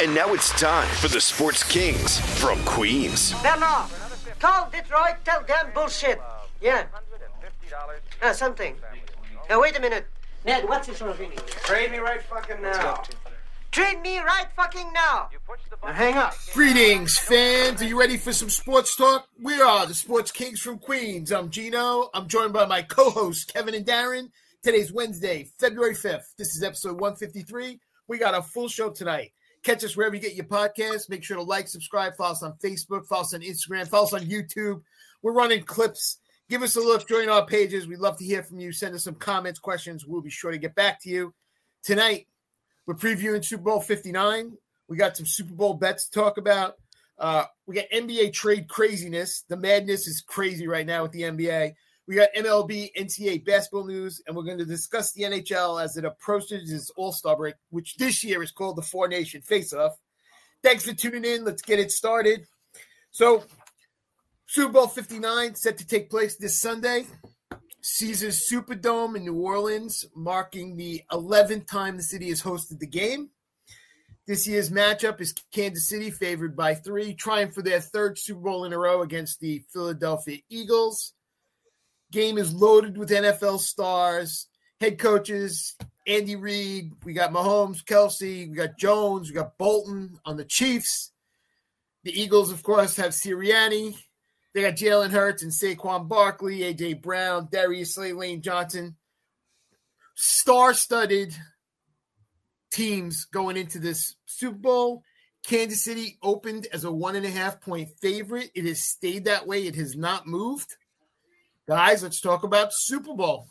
And now it's time for the Sports Kings from Queens. Bernard, call Detroit, tell them bullshit. Yeah. Something. Now, wait a minute. Ned, what's this whole thing? Trade me right fucking now. Trade me right fucking now. Now hang up. Greetings, fans. Are you ready for some sports talk? We are the Sports Kings from Queens. I'm Gino. I'm joined by my co-hosts, Kevin and Darren. Today's Wednesday, February 5th. This is episode 153. We got a full show tonight. Catch us wherever you get your podcasts. Make sure to like, subscribe, follow us on Facebook, follow us on Instagram, follow us on YouTube. We're running clips. Give us a look. Join our pages. We'd love to hear from you. Send us some comments, questions. We'll be sure to get back to you. Tonight, we're previewing Super Bowl 59. We got some Super Bowl bets to talk about. We got NBA trade craziness. The madness is crazy right now with the NBA. We got MLB, NCAA basketball news, and we're going to discuss the NHL as it approaches its All-Star break, which this year is called the Four Nation Face-Off. Thanks for tuning in. Let's get it started. So, Super Bowl 59 set to take place this Sunday. Caesars Superdome in New Orleans, marking the 11th time the city has hosted the game. This year's matchup is Kansas City, favored by 3, trying for their third Super Bowl in a row against the Philadelphia Eagles. Game is loaded with NFL stars, head coaches, Andy Reid. We got Mahomes, Kelsey, we got Jones, we got Bolton on the Chiefs. The Eagles, of course, have Sirianni. They got Jalen Hurts and Saquon Barkley, A.J. Brown, Darius Slay, Lane Johnson. Star-studded teams going into this Super Bowl. Kansas City opened as a 1.5-point favorite. It has stayed that way. It has not moved. Guys, let's talk about Super Bowl.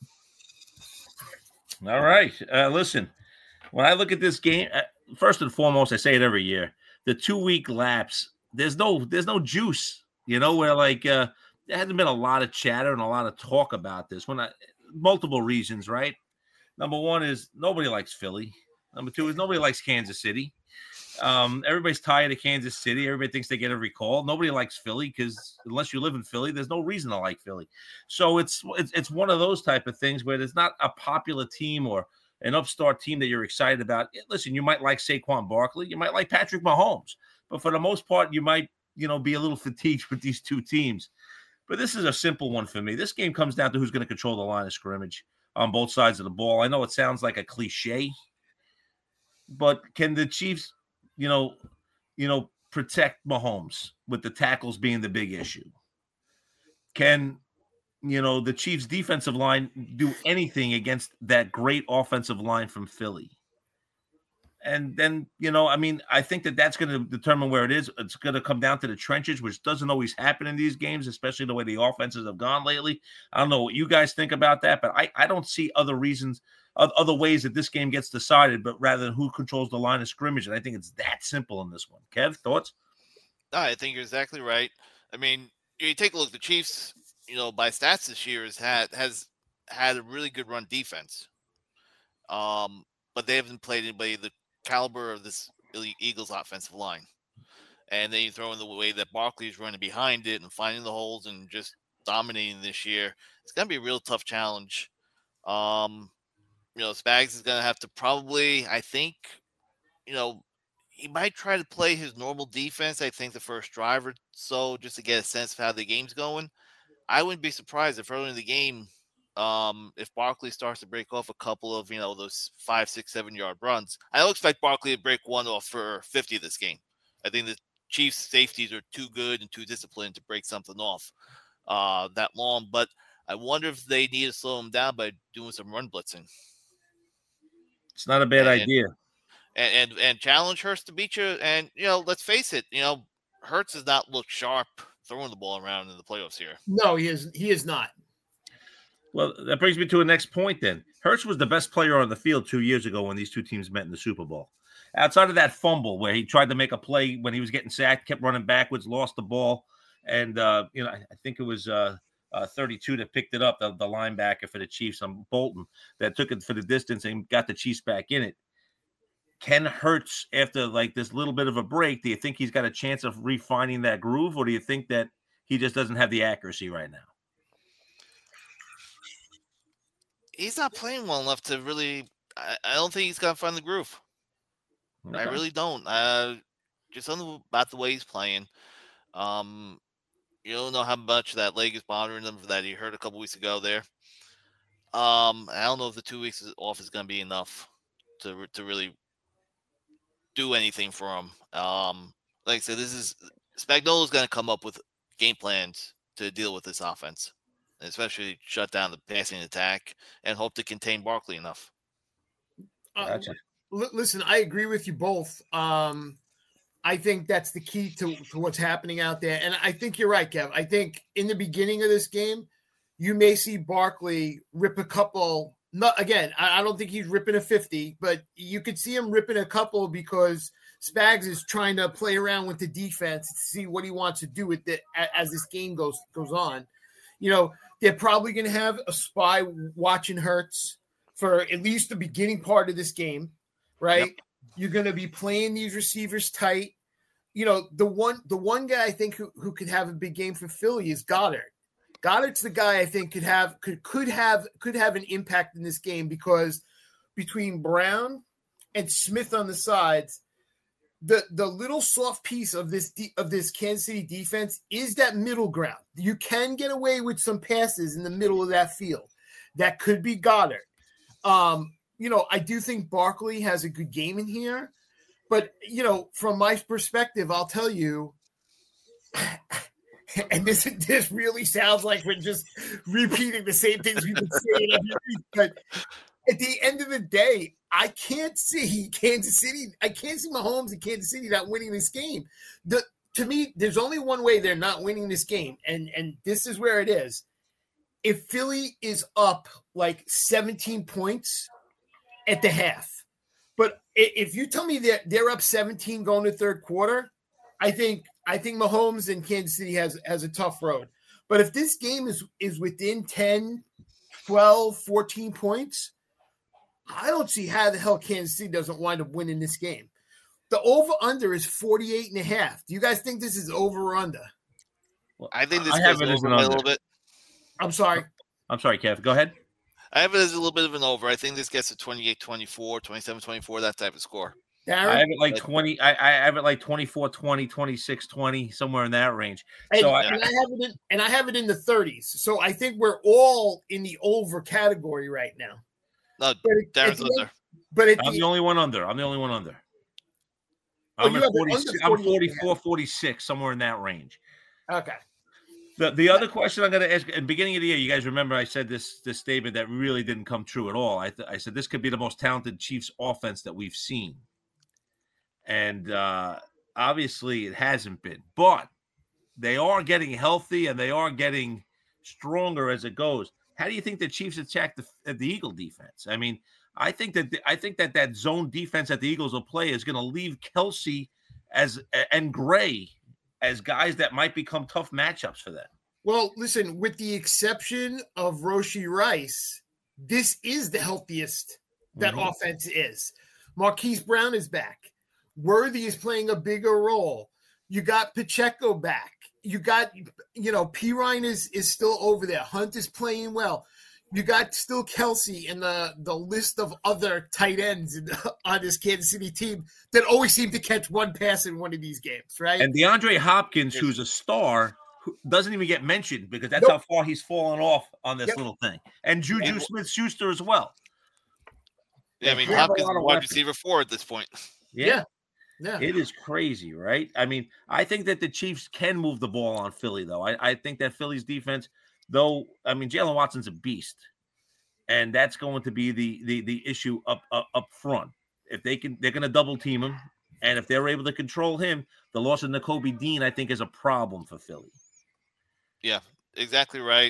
All right. Listen, when I look at this game, first and foremost, I say it every year, the 2-week lapse, there's no juice, where there hasn't been a lot of chatter and a lot of talk about this. Multiple reasons, right? Number one is nobody likes Philly. Number two is nobody likes Kansas City. Everybody's tired of Kansas City. Everybody thinks they get every call. Nobody likes Philly because unless you live in Philly, there's no reason to like Philly. So it's one of those type of things where there's not a popular team or an upstart team that you're excited about. Listen, you might like Saquon Barkley. You might like Patrick Mahomes. But for the most part, you might, be a little fatigued with these two teams. But this is a simple one for me. This game comes down to who's going to control the line of scrimmage on both sides of the ball. I know it sounds like a cliche, but can the Chiefs protect Mahomes with the tackles being the big issue? Can, the Chiefs defensive line do anything against that great offensive line from Philly? And then, I think that's going to determine where it is. It's going to come down to the trenches, which doesn't always happen in these games, especially the way the offenses have gone lately. I don't know what you guys think about that, but I don't see other reasons, other ways that this game gets decided, but rather than who controls the line of scrimmage. And I think it's that simple in this one. Kev, thoughts? I think you're exactly right. I mean, you take a look, the Chiefs, by stats this year has had a really good run defense. But they haven't played anybody the caliber of this Eagles offensive line. And then you throw in the way that Barkley's running behind it and finding the holes and just dominating this year. It's going to be a real tough challenge. Spags is going to have to probably, I think, he might try to play his normal defense, I think, the first drive or so, just to get a sense of how the game's going. I wouldn't be surprised if early in the game, if Barkley starts to break off a couple of, those 5, 6, 7-yard runs. I don't expect Barkley to break one off for 50 this game. I think the Chiefs' safeties are too good and too disciplined to break something off that long. But I wonder if they need to slow him down by doing some run blitzing. It's not a bad idea. And challenge Hurts to beat you. And, let's face it, Hurts has not looked sharp throwing the ball around in the playoffs here. No, he is not. Well, that brings me to a next point then. Hurts was the best player on the field 2 years ago when these two teams met in the Super Bowl. Outside of that fumble where he tried to make a play when he was getting sacked, kept running backwards, lost the ball. And, I think it was 32 that picked it up, the linebacker for the Chiefs, Bolton, that took it for the distance and got the Chiefs back in it. Can Hurts, after this little bit of a break, do you think he's got a chance of refining that groove, or do you think that he just doesn't have the accuracy right now? He's not playing well enough to really – I don't think he's going to find the groove. I really don't. Just something about the way he's playing. You don't know how much that leg is bothering him that he hurt a couple weeks ago there. I don't know if the 2 weeks off is going to be enough to really do anything for him. Like I said, Spagnuolo's going to come up with game plans to deal with this offense, especially shut down the passing attack and hope to contain Barkley enough. Gotcha. Listen, I agree with you both. I think that's the key to what's happening out there. And I think you're right, Kev. I think in the beginning of this game, you may see Barkley rip a couple. I don't think he's ripping a 50, but you could see him ripping a couple because Spags is trying to play around with the defense to see what he wants to do with it as this game goes on. You know, they're probably going to have a spy watching Hurts for at least the beginning part of this game, right? Yep. You're going to be playing these receivers tight. You know, the one guy I think who could have a big game for Philly is Goddard. Goddard's the guy I think could have an impact in this game because between Brown and Smith on the sides, the little soft piece of this Kansas City defense is that middle ground. You can get away with some passes in the middle of that field. That could be Goddard. You know, I do think Barkley has a good game in here, but you know, from my perspective, I'll tell you, and this really sounds like we're just repeating the same things we've been saying every week, but at the end of the day, I can't see Kansas City. I can't see Mahomes and Kansas City not winning this game. To me, there's only one way they're not winning this game, and this is where it is. If Philly is up like 17 points at the half, but if you tell me that they're up 17 going to third quarter, I think Mahomes and Kansas City has a tough road. But if this game is within 10, 12, 14 points, I don't see how the hell Kansas City doesn't wind up winning this game. The over-under is 48.5. Do you guys think this is over or under? Well, I think this goes over a little bit. I'm sorry, Kev. Go ahead. I have it as a little bit of an over. I think this gets to 28-24, 27-24, that type of score. Darren? I have it like 20. I have it like 24-20, 26-20, somewhere in that range. And I have it in the 30s. So I think we're all in the over category right now. No, Darren's under. I'm the only one under. I'm 44, 46, somewhere in that range. Okay. The other question I'm going to ask, at the beginning of the year, you guys remember I said this statement that really didn't come true at all. I said this could be the most talented Chiefs offense that we've seen. And obviously it hasn't been. But they are getting healthy and they are getting stronger as it goes. How do you think the Chiefs attack the Eagle defense? I mean, I think that zone defense that the Eagles will play is going to leave Kelsey and Gray as guys that might become tough matchups for them. Well, listen, with the exception of Rashee Rice, this is the healthiest that offense is. Marquise Brown is back. Worthy is playing a bigger role. You got Pacheco back. You got, Pirine is still over there. Hunt is playing well. You got still Kelsey in the list of other tight ends on this Kansas City team that always seem to catch one pass in one of these games, right? And DeAndre Hopkins, who's a star, who doesn't even get mentioned because that's how far he's fallen off on this little thing. And Juju Smith-Schuster as well. Yeah, I mean, Hopkins is wide receiver 4 at this point. Yeah. It is crazy, right? I mean, I think that the Chiefs can move the ball on Philly, though. I think that Philly's defense – though, I mean, Jalen Watson's a beast, and that's going to be the issue up front. If they're going to double team him, and if they're able to control him, the loss of Nakobe Dean, I think, is a problem for Philly. Yeah, exactly right.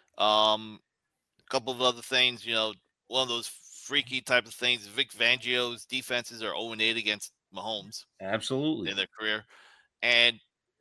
A couple of other things, one of those freaky type of things. Vic Fangio's defenses are 0-8 against Mahomes. Absolutely. In their career, and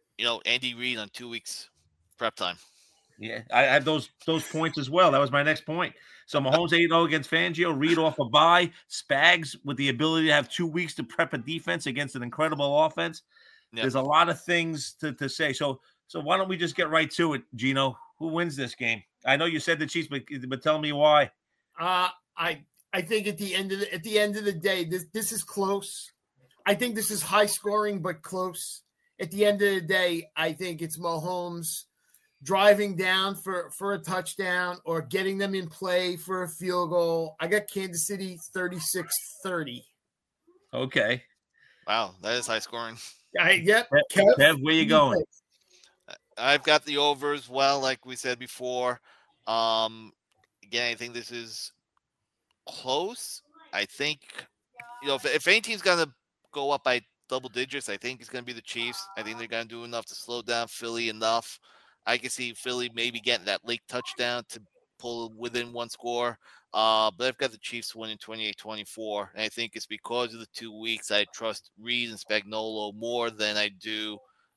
Andy Reid on 2 weeks prep time. Yeah, I had those points as well. That was my next point. So Mahomes 8-0 against Fangio, Reed off a bye, Spags with the ability to have 2 weeks to prep a defense against an incredible offense. Yep. There's a lot of things to say. So why don't we just get right to it, Gino? Who wins this game? I know you said the Chiefs, but tell me why. I think at the end of the day, this is close. I think this is high scoring but close. At the end of the day, I think it's Mahomes driving down for a touchdown or getting them in play for a field goal. I got Kansas City 36-30. Okay. Wow, that is high scoring. Yep. Kev, where you going? I've got the over as well, like we said before. Again, I think this is close. I think, if any team's going to go up by double digits, I think it's going to be the Chiefs. I think they're going to do enough to slow down Philly enough. I can see Philly maybe getting that late touchdown to pull within one score. But I've got the Chiefs winning 28-24. And I think it's because of the 2 weeks. I trust Reed and Spagnuolo more than I do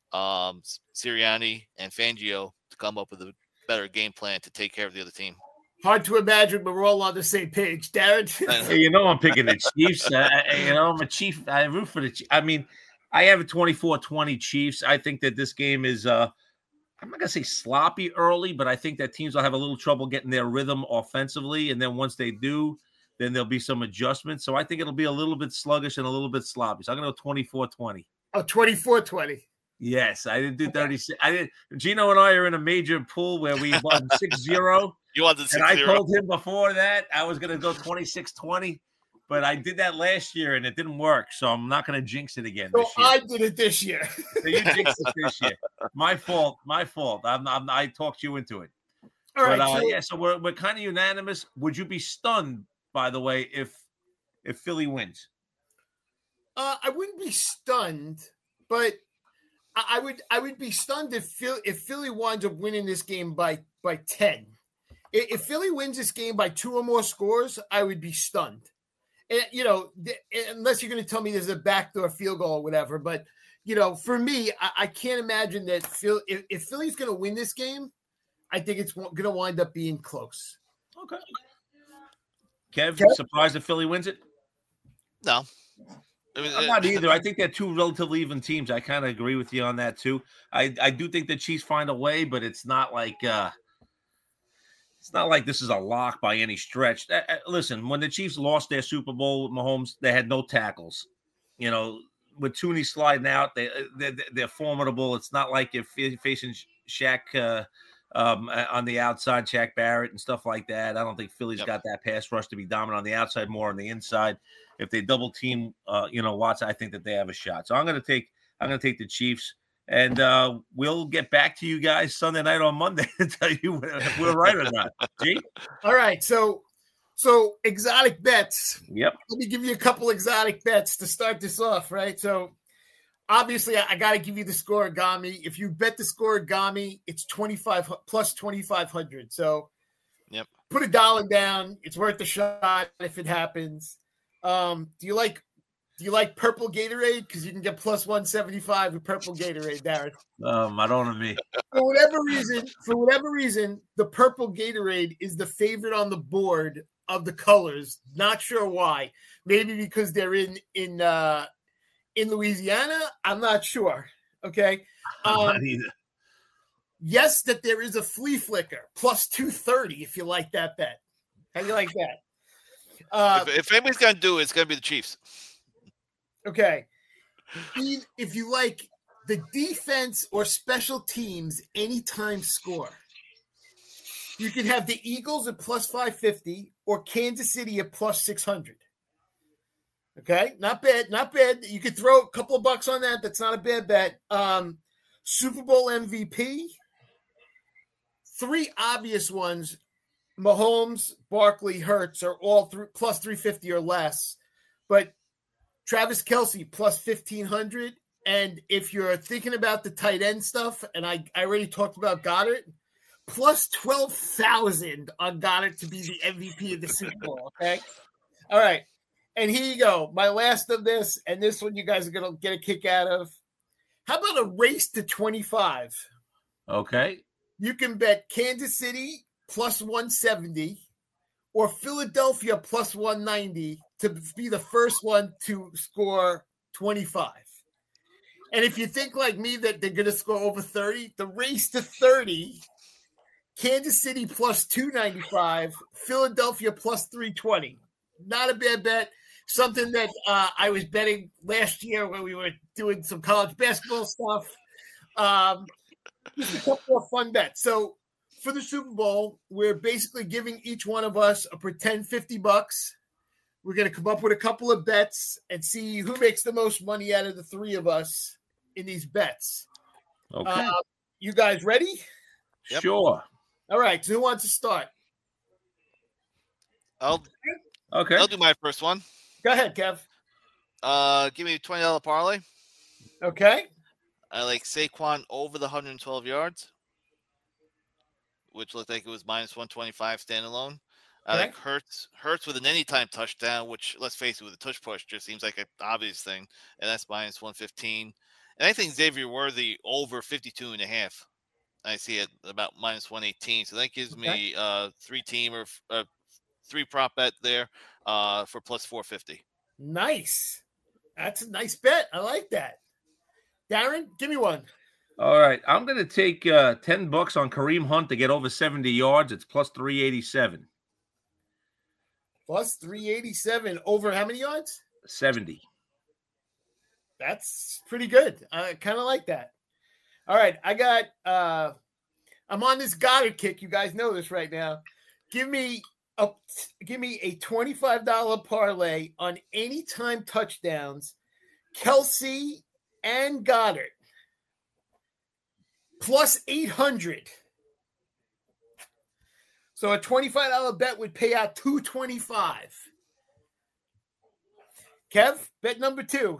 Sirianni and Fangio to come up with a better game plan to take care of the other team. Hard to imagine, but we're all on the same page. Darren? Hey, I'm picking the Chiefs. I'm a Chief. I root for the Chiefs. I mean, I have a 24-20 Chiefs. I think that this game is I'm not going to say sloppy early, but I think that teams will have a little trouble getting their rhythm offensively. And then once they do, then there'll be some adjustments. So I think it'll be a little bit sluggish and a little bit sloppy. So I'm going to go 24-20. Oh, 24-20. Yes, I didn't do 36. I didn't. Gino and I are in a major pool where we won 6-0. You won the 6-0. And I told him before that I was going to go 26-20, but I did that last year and it didn't work. So I'm not going to jinx it again this year. I did it this year. So you jinxed it this year. My fault. I talked you into it. All right. So we're kind of unanimous. Would you be stunned, by the way, if Philly wins? I wouldn't be stunned, but I would be stunned if Philly winds up winning this game by 10. If Philly wins this game by 2 or more scores, I would be stunned. And, unless you're going to tell me there's a backdoor field goal or whatever. But, for me, I can't imagine that if Philly's going to win this game, I think it's going to wind up being close. Okay. Kev, surprised if Philly wins it? No. I'm not either. I think they're two relatively even teams. I kind of agree with you on that, too. I do think the Chiefs find a way, but it's not like this is a lock by any stretch. Listen, when the Chiefs lost their Super Bowl with Mahomes, they had no tackles. With Tooney sliding out, they're formidable. It's not like you're facing Shaq on the outside, Shaq Barrett and stuff like that. I don't think Philly's got that pass rush to be dominant on the outside, more on the inside. If they double team, Watson, I think that they have a shot. So I'm going to take the Chiefs. And we'll get back to you guys Sunday night on Monday to tell you if we're right or not. G? All right. So exotic bets. Yep. Let me give you a couple exotic bets to start this off, right? So obviously I got to give you the scoregami. If you bet the scoregami, it's 25 plus 2,500. So yep. Put $1 down. It's worth a shot if it happens. Do you like purple Gatorade? Because you can get plus 175 with purple Gatorade, Darren. I don't know me. For whatever reason, the purple Gatorade is the favorite on the board of the colors. Not sure why. Maybe because they're in Louisiana. I'm not sure. Okay. Not either. Yes, that there is a flea flicker plus 230 if you like that bet. How do you like that? If anybody's going to do it, it's going to be the Chiefs. Okay. If you like the defense or special teams anytime score, you can have the Eagles at plus 550 or Kansas City at plus 600. Okay. Not bad. Not bad. You could throw a couple of bucks on that. That's not a bad bet. Super Bowl MVP. 3 obvious ones. Mahomes, Barkley, Hurts are all plus 350 or less. But Travis Kelce plus 1,500. And if you're thinking about the tight end stuff, and I already talked about Goddard, plus 12,000 on Goddard to be the MVP of the Super Bowl. Okay. All right. And here you go. My last of this, and this one you guys are going to get a kick out of. How about a race to 25? Okay. You can bet Kansas City plus 170 or Philadelphia plus 190 to be the first one to score 25. And if you think like me that they're going to score over 30, the race to 30, Kansas City plus 295, Philadelphia plus 320. Not a bad bet. something that I was betting last year when we were doing some college basketball stuff. Just a couple of fun bets. So for the Super Bowl, we're basically giving each one of us a pretend $50. We're going to come up with a couple of bets and see who makes the most money out of the three of us in these bets. Okay. You guys ready? Yep. Sure. All right. So who wants to start? I'll do my first one. Go ahead, Kev. Give me a $20 parlay. Okay. I like Saquon over the 112 yards, which looked like it was minus 125 standalone. I like Hurts with an anytime touchdown, which, let's face it, with a tush push just seems like an obvious thing, and that's minus 115. And I think Xavier Worthy over 52.5. I see it about minus 118. So that gives me three prop bet there for plus 450. Nice. That's a nice bet. I like that. Darren, give me one. All right. I'm going to take $10 on Kareem Hunt to get over 70 yards. It's plus 387. Plus 387 over how many yards? 70. That's pretty good. I kind of like that. All right. I got I'm on this Goddard kick. You guys know this right now. Give me a $25 parlay on anytime touchdowns, Kelsey and Goddard. Plus 800. So a $25 bet would pay out $225. Kev, bet number 2.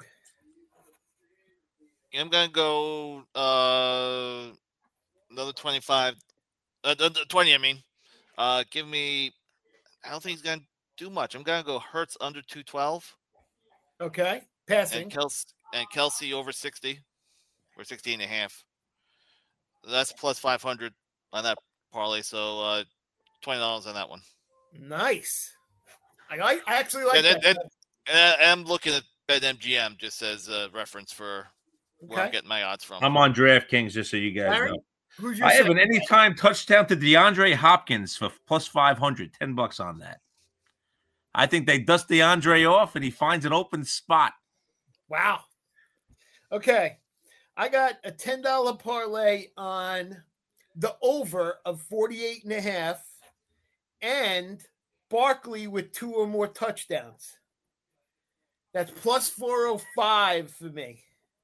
I'm going to go another 25. 20, I mean. Give me, I don't think he's going to do much. I'm going to go Hurts under 212. Okay. Passing. And Kelsey over 60 or 60.5. That's plus 500 on that parlay. So $20 on that one. Nice. I actually like that. And I'm looking at BetMGM just as a reference for where I'm getting my odds from. I'm on DraftKings, just so you guys Aaron, know. who's your I have second? an anytime touchdown to DeAndre Hopkins for plus 500. $10 on that. I think they dust DeAndre off and he finds an open spot. Wow. Okay. I got a $10 parlay on the over of 48.5 and Barkley with 2 or more touchdowns. That's plus 405 for me.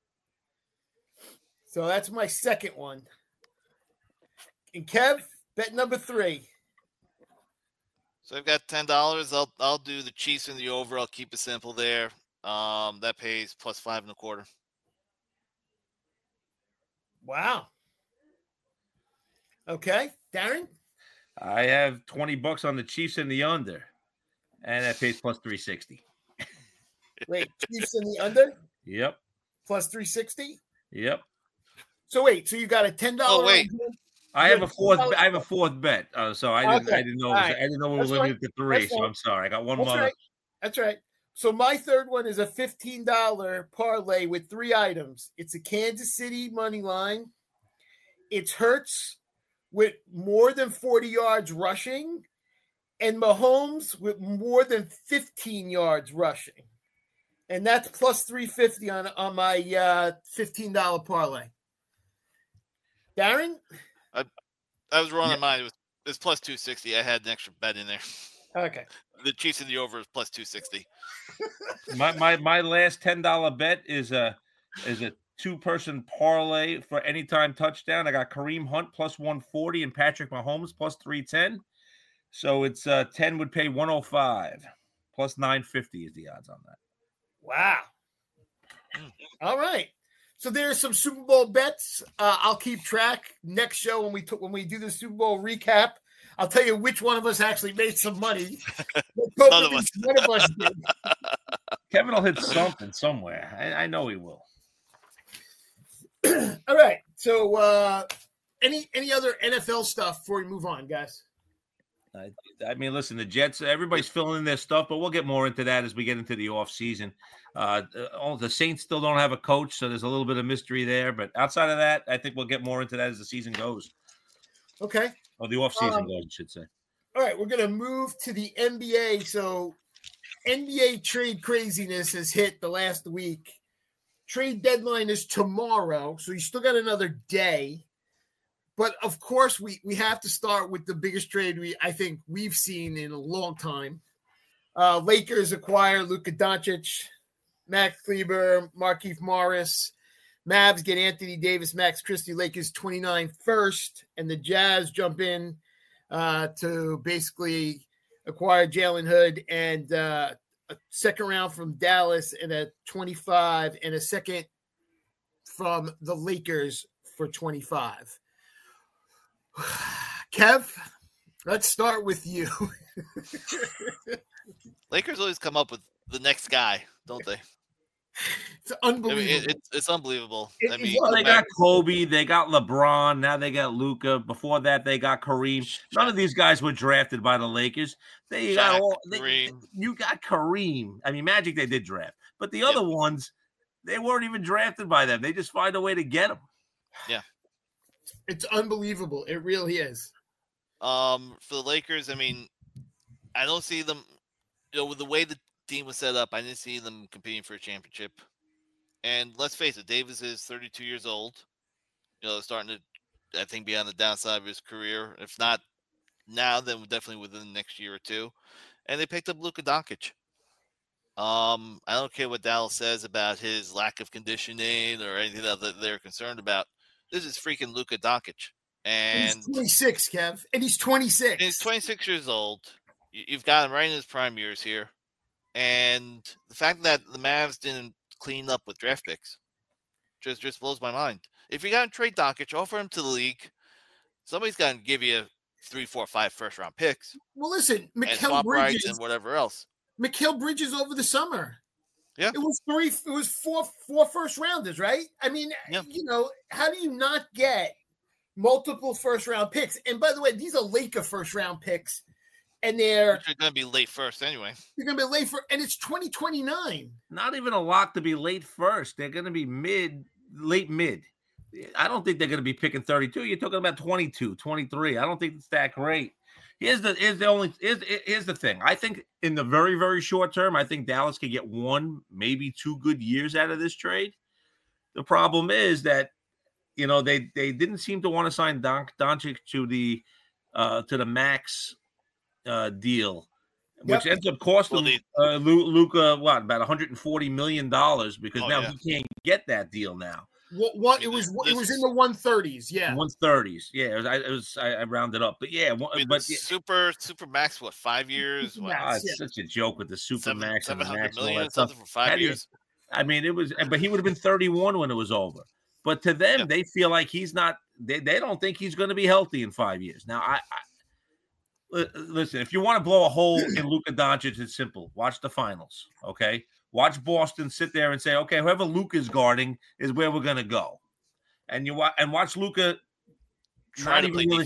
So that's my second one. And Kev, bet number 3. So I've got $10. I'll do the Chiefs in the over. I'll keep it simple there. That pays plus 5.25. Wow. Okay. Darren? I have $20 on the Chiefs in the under, and that pays plus 360. Wait, Chiefs in the under? Yep. Plus 360? Yep. So wait, so you got a $10. Oh, wait. I have a fourth bet. So I didn't know. Right. I didn't know we were That's limited to 3. That's so right. I'm sorry. I got one That's more. right. That's right. So my third one is a $15 parlay with 3 items. It's a Kansas City money line. It's Hurts with more than 40 yards rushing, and Mahomes with more than 15 yards rushing. And that's plus 350 on my $15 parlay. Darren? I was wrong on mine. It was plus 260. I had an extra bet in there. Okay. The Chiefs in the over is plus 260. My last $10 bet is a 2-person parlay for anytime touchdown. I got Kareem Hunt plus 140 and Patrick Mahomes plus 310. So it's 10 would pay 105 plus 950 is the odds on that. Wow. All right. So there's some Super Bowl bets. I'll keep track next show when we do the Super Bowl recap. I'll tell you which one of us actually made some money. None of us. One of us did. Kevin will hit something somewhere. I know he will. All right. So any other NFL stuff before we move on, guys? I mean, listen, the Jets, everybody's filling in their stuff, but we'll get more into that as we get into the offseason. The Saints still don't have a coach, so there's a little bit of mystery there. But outside of that, I think we'll get more into that as the season goes. Okay. Or the offseason goes, I should say. All right, we're going to move to the NBA. So NBA trade craziness has hit the last week. Trade deadline is tomorrow, so you still got another day. But, of course, we have to start with the biggest trade I think we've seen in a long time. Lakers acquire Luka Doncic, Max Kleber, Markieff Morris. Mavs get Anthony Davis, Max Christie, Lakers 29 first. And the Jazz jump in to basically acquire Jalen Hood and a second round from Dallas and a 25 and a second from the Lakers for 25. Kev, let's start with you. Lakers always come up with the next guy, don't they? It's unbelievable. I mean, it's unbelievable. They got Kobe, they got LeBron, now they got Luka. Before that, they got Kareem. None of these guys were drafted by the Lakers. You got Kareem. I mean, Magic they did draft, but the other ones, they weren't even drafted by them. They just find a way to get them. Yeah, it's unbelievable. It really is. For the Lakers, I mean, I don't see them. With the way the team was set up, I didn't see them competing for a championship. And let's face it, Davis is 32 years old. Starting to, I think, be on the downside of his career. If not now, then definitely within the next year or two. And they picked up Luka Doncic. I don't care what Dallas says about his lack of conditioning or anything that they're concerned about. This is freaking Luka Doncic. And he's 26, Kev. And he's 26. He's 26 years old. You've got him right in his prime years here. And the fact that the Mavs didn't clean up with draft picks just blows my mind. If you're going to trade Doncic, offer him to the league. Somebody's got to give you 3, 4, 5 first-round picks. Well, listen, Mikal Bridges and whatever else. Mikal Bridges over the summer. Yeah, it was four first-rounders, right? I mean, how do you not get multiple first-round picks? And by the way, these are Laker first-round picks. And they're going to be late first anyway. They're going to be late and it's 2029. Not even a lock to be late first. They're going to be late mid. I don't think they're going to be picking 32. You're talking about 22, 23. I don't think it's that great. Here's the thing. I think in the very, very short term, I think Dallas could get 1, maybe 2 good years out of this trade. The problem is that, they didn't seem to want to sign Doncic to the max deal, which ends up costing Luka about $140 million because he can't get that deal now. It was in the 130s, 130s, I rounded up, but super max, 5 years? Wow, it's such a joke with the super max and the max million, and all that stuff. For 5 years. I mean, but he would have been 31 when it was over. But to them, they feel like he's not. They don't think he's going to be healthy in 5 years. Now, listen, if you want to blow a hole in Luka Doncic, it's simple. Watch the finals, okay? Watch Boston sit there and say, okay, whoever Luka's guarding is where we're going to go. And watch Luka not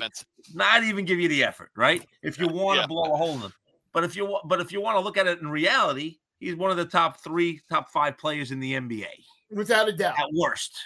even give you the effort, right? If you want to blow a hole in him. But if you want to look at it in reality, he's one of the top 5 players in the NBA. Without a doubt. At worst,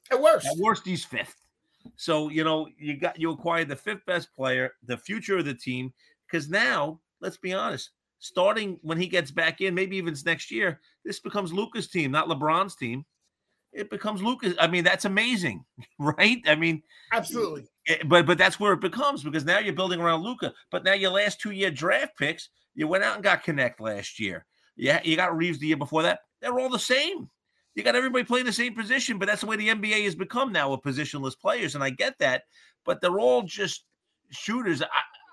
he's 5th. So, you acquired the 5th best player, the future of the team, because now, let's be honest, starting when he gets back in, maybe even next year, this becomes Luka's team, not LeBron's team. It becomes Luka's. I mean, that's amazing, right? I mean, absolutely. But that's where it becomes, because now you're building around Luka. But now your last 2-year draft picks, you went out and got Connect last year. Yeah, you got Reeves the year before that. They're all the same. You got everybody playing the same position, but that's the way the NBA has become now with positionless players, and I get that. But they're all just shooters.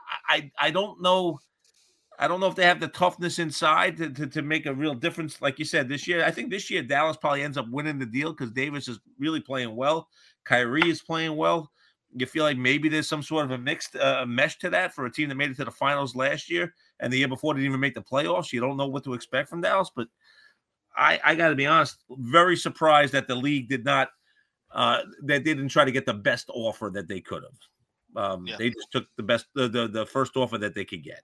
I don't know. I don't know if they have the toughness inside to make a real difference. Like you said, this year, I think this year Dallas probably ends up winning the deal because Davis is really playing well. Kyrie is playing well. You feel like maybe there's some sort of a mixed mesh to that for a team that made it to the finals last year and the year before didn't even make the playoffs. You don't know what to expect from Dallas, but I got to be honest, very surprised that the league did not that they didn't try to get the best offer that they could have. They just took the best, the first offer that they could get.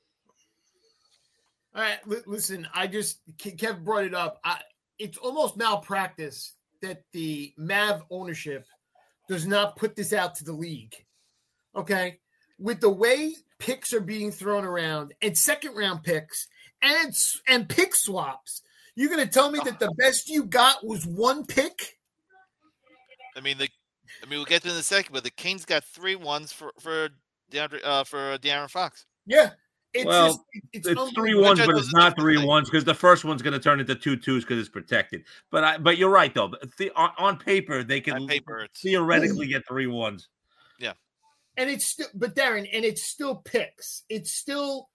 All right, listen, Kev brought it up. It's almost malpractice that the Mav ownership does not put this out to the league. Okay? With the way picks are being thrown around and second-round picks and pick swaps. You're going to tell me that the best you got was one pick? I mean, we'll get to it in a second, but the Kings got 3 ones for De'Aaron Fox. Yeah. It's 3 ones, but it's not 3 ones because the first one's going to turn into 2 2s because it's protected. But you're right though. On paper, they can theoretically get 3 ones. Yeah, and it's still, but Darren, and it's still picks. It's still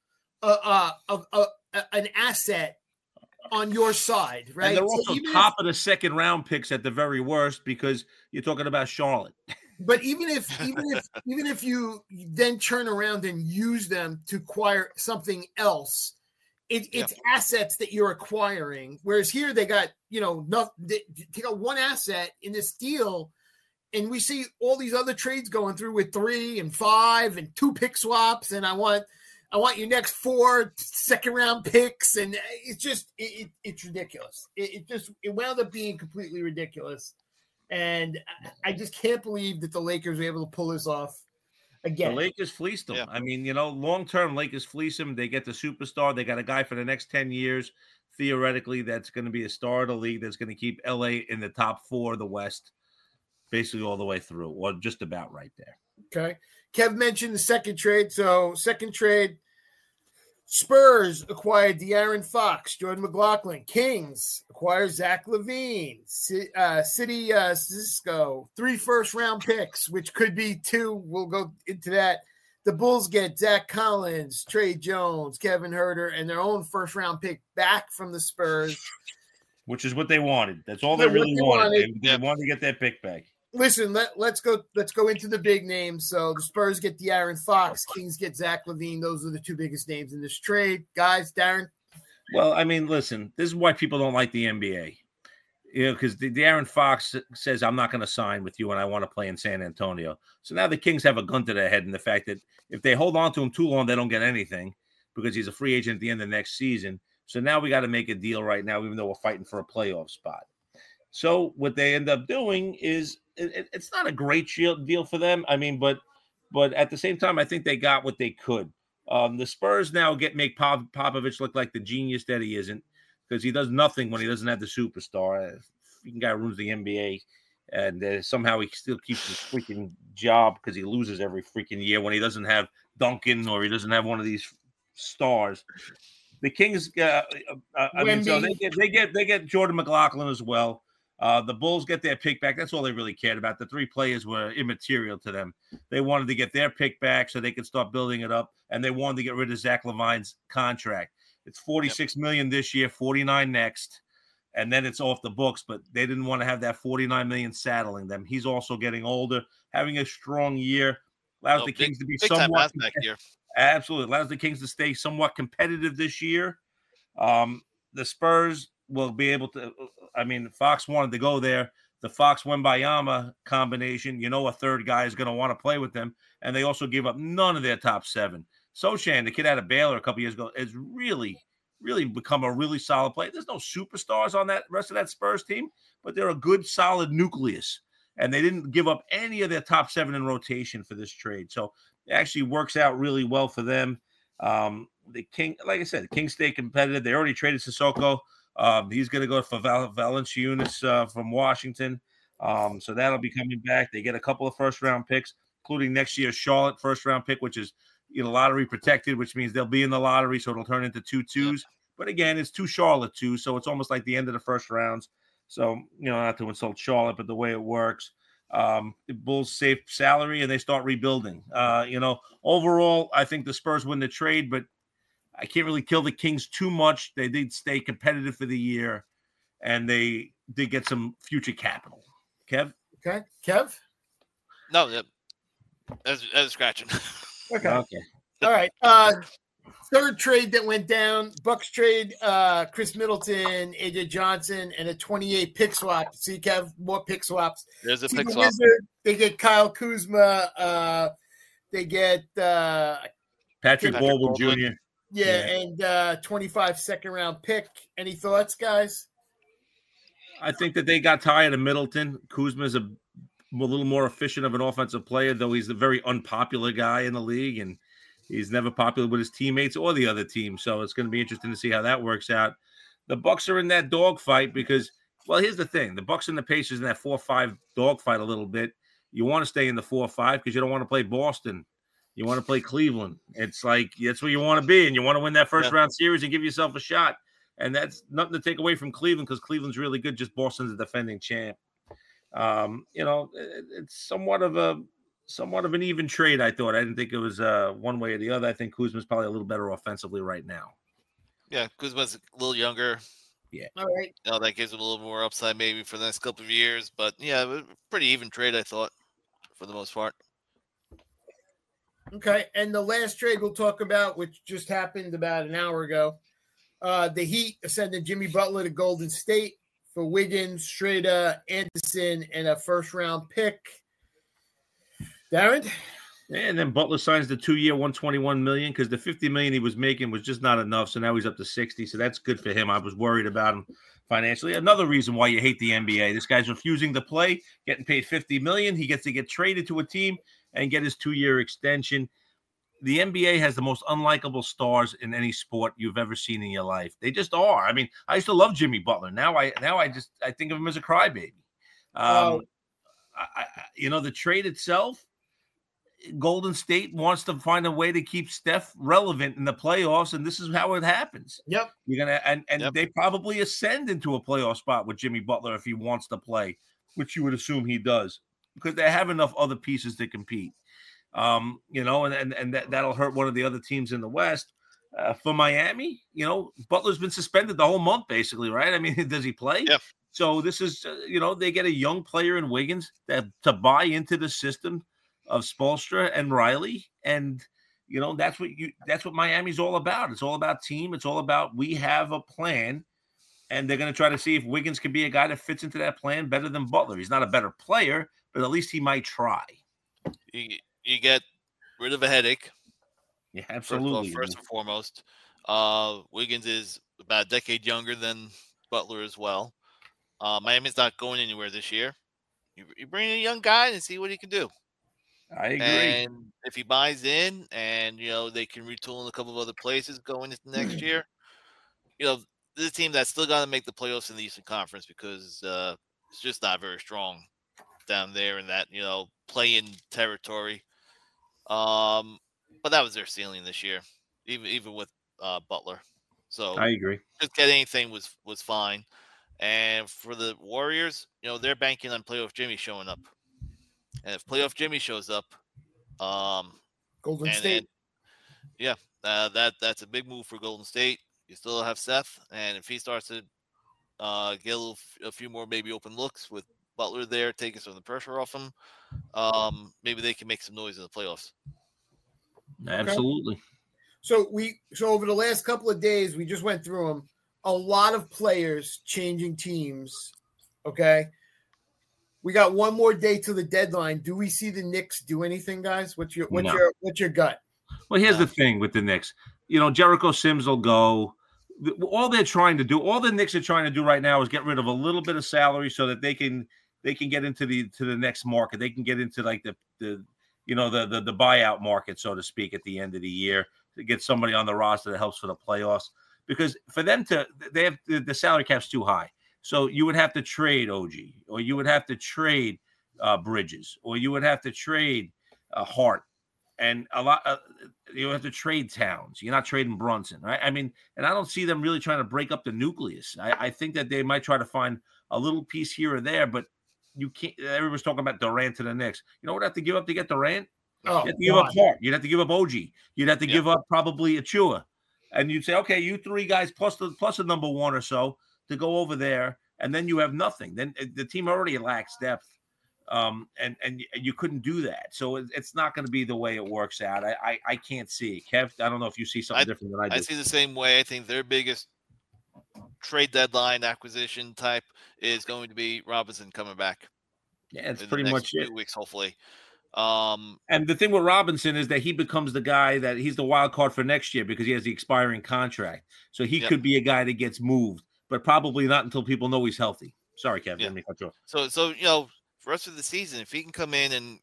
an asset on your side, right? And they're also top of the second round picks at the very worst because you're talking about Charlotte. But even if you then turn around and use them to acquire something else, it's assets that you're acquiring. Whereas here they got they got one asset in this deal, and we see all these other trades going through with 3 and 5 and 2 pick swaps, and I want your next 4 second round picks, and it's just it's ridiculous. It wound up being completely ridiculous. And I just can't believe that the Lakers were able to pull this off again. The Lakers fleeced them. Yeah. I mean, long-term, Lakers fleece them. They get the superstar. They got a guy for the next 10 years, theoretically, that's going to be a star of the league that's going to keep LA in the top 4 of the West, basically all the way through, or just about right there. Okay. Kev mentioned the second trade. So, second trade, Spurs acquired De'Aaron Fox, Jordan McLaughlin. Kings acquire Zach LaVine. City Cisco, 3 first-round picks, which could be 2. We'll go into that. The Bulls get Zach Collins, Trey Jones, Kevin Huerter, and their own first-round pick back from the Spurs. Which is what they wanted. That's all they really wanted. They wanted to get that pick back. Listen, let's go into the big names. So the Spurs get De'Aaron Fox, Kings get Zach LaVine. Those are the 2 biggest names in this trade. Guys, Darren? Well, I mean, listen, this is why people don't like the NBA. Because De'Aaron Fox says, I'm not going to sign with you and I want to play in San Antonio. So now the Kings have a gun to their head in the fact that if they hold on to him too long, they don't get anything because he's a free agent at the end of next season. So now we got to make a deal right now, even though we're fighting for a playoff spot. So what they end up doing is it's not a great deal for them. I mean, but at the same time, I think they got what they could. The Spurs now make Popovich look like the genius that he isn't because he does nothing when he doesn't have the superstar. Freaking guy ruins the NBA, and somehow he still keeps his freaking job because he loses every freaking year when he doesn't have Duncan or he doesn't have one of these stars. The Kings, I mean, so they get Jordan McLaughlin as well. The Bulls get their pick back. That's all they really cared about. The 3 players were immaterial to them. They wanted to get their pick back so they could start building it up, and they wanted to get rid of Zach LaVine's contract. It's $46 million this year, $49 next, and then it's off the books. But they didn't want to have that $49 million saddling them. He's also getting older, having a strong year allows the Kings to be somewhat back year. Absolutely allows the Kings to stay somewhat competitive this year. The Spurs will be able to. I mean, Fox wanted to go there. The Fox-Wembanyama combination, a third guy is going to want to play with them. And they also gave up none of their top 7. Sochan, the kid out of Baylor a couple years ago, has really, really become a really solid player. There's no superstars on that rest of that Spurs team, but they're a good, solid nucleus. And they didn't give up any of their top 7 in rotation for this trade. So it actually works out really well for them. The King, like I said, the Kings stay competitive. They already traded Sissoko. He's going to go for Valanciunas from Washington. So that'll be coming back. They get a couple of first-round picks, including next year's Charlotte first-round pick, which is lottery protected, which means they'll be in the lottery, so it'll turn into 2 2s. Yep. But again, it's 2 Charlotte 2s, so it's almost like the end of the first rounds. So, not to insult Charlotte, but the way it works, the Bulls save salary and they start rebuilding. Overall, I think the Spurs win the trade, but I can't really kill the Kings too much. They did stay competitive for the year, and they did get some future capital. Kev? Okay. Kev? No, that's scratching. Okay. All right. Third trade that went down, Bucks trade Chris Middleton, AJ Johnson, and a 28 pick swap. See, Kev, more pick swaps. There's a pick swap. They get Kyle Kuzma. They get Patrick Baldwin Jr. Yeah, and 25 second-round pick. Any thoughts, guys? I think that they got tired of Middleton. Kuzma's a little more efficient of an offensive player, though he's a very unpopular guy in the league, and He's never popular with his teammates or the other team. So it's going to be interesting to see how that works out. The Bucks are in that dogfight because, well, here's the thing. The Bucks and the Pacers in that 4-5 dogfight a little bit. You want to stay in the 4-5 because you don't want to play Boston. You want to play Cleveland. It's like that's where you want to be, and you want to win that first-round series and give yourself a shot. And that's nothing to take away from Cleveland because Cleveland's really good. Just Boston's a defending champ. It's somewhat of an even trade, I thought. I didn't think it was one way or the other. I think Kuzma's probably a little better offensively right now. Yeah, Kuzma's a little younger. Yeah. All right. That gives him a little more upside maybe for the next couple of years. But, yeah, pretty even trade, I thought, for the most part. Okay, and the last trade we'll talk about, which just happened about an hour ago, the Heat sending Jimmy Butler to Golden State for Wiggins, Schroeder, Anderson, and a first-round pick. Darren? And then Butler signs the 2-year, $121 million because the $50 million he was making was just not enough. So now he's up to 60. So that's good for him. I was worried about him financially. Another reason why you hate the NBA. This guy's refusing to play, getting paid $50 million. He gets to get traded to a team and get his 2-year extension. The NBA has the most unlikable stars in any sport you've ever seen in your life. They just are. I mean, I used to love Jimmy Butler. Now I think of him as a crybaby. The trade itself, Golden State wants to find a way to keep Steph relevant in the playoffs, and this is how it happens. Yep. You're gonna they probably ascend into a playoff spot with Jimmy Butler if he wants to play, which you would assume he does, because they have enough other pieces to compete. And that'll hurt one of the other teams in the West. For Miami, Butler's been suspended the whole month, basically, right? I mean, does he play? Yep. So this is, they get a young player in Wiggins to buy into the system of Spoelstra and Riley, and that's what Miami's all about. It's all about team. It's all about we have a plan, and they're going to try to see if Wiggins can be a guy that fits into that plan better than Butler. He's not a better player, but at least he might try. You get rid of a headache. Yeah, absolutely. First and foremost, Wiggins is about a decade younger than Butler as well. Miami's not going anywhere this year. You bring in a young guy and see what he can do. I agree. And if he buys in and, they can retool in a couple of other places going into next year, this is a team that's still got to make the playoffs in the Eastern Conference because it's just not very strong down there in that, play-in territory. But that was their ceiling this year, even with Butler. So I agree. Just get anything was fine. And for the Warriors, they're banking on playoff Jimmy showing up. And if playoff Jimmy shows up, Golden State. That's a big move for Golden State. You still have Seth, and if he starts to get a few more maybe open looks with Butler there, taking some of the pressure off him, maybe they can make some noise in the playoffs. Absolutely. So over the last couple of days, we just went through them. A lot of players changing teams. Okay. We got one more day to the deadline. Do we see the Knicks do anything, guys? What's your gut? Well, here's the thing with the Knicks. Jericho Sims will go. All they're trying to do, all the Knicks are trying to do right now is get rid of a little bit of salary so that they can get into the next market. They can get into like the buyout market, so to speak, at the end of the year to get somebody on the roster that helps for the playoffs. Because for them they have the salary cap's too high. So you would have to trade OG, or you would have to trade Bridges, or you would have to trade Hart, and you have to trade Towns. You're not trading Brunson, right? I mean, and I don't see them really trying to break up the nucleus. I think that they might try to find a little piece here or there, but you can't. Everyone's talking about Durant to the Knicks. You know what I have to give up to get Durant? You have to give up Hart. You'd have to give up OG. You'd have to give up probably Achua, and you'd say, okay, you three guys plus a number one or so to go over there, and then you have nothing. Then the team already lacks depth, and you couldn't do that. So it's not going to be the way it works out. I can't see it. Kev, I don't know if you see something different than I do. I see the same way. I think their biggest trade deadline acquisition type is going to be Robinson coming back. Yeah, it's pretty much it. 2 weeks, hopefully. And the thing with Robinson is that he becomes the guy that he's the wild card for next year because he has the expiring contract. So he could be a guy that gets moved, but probably not until people know he's healthy. Sorry, Kevin. Let me cut you off. So for the rest of the season, if he can come in and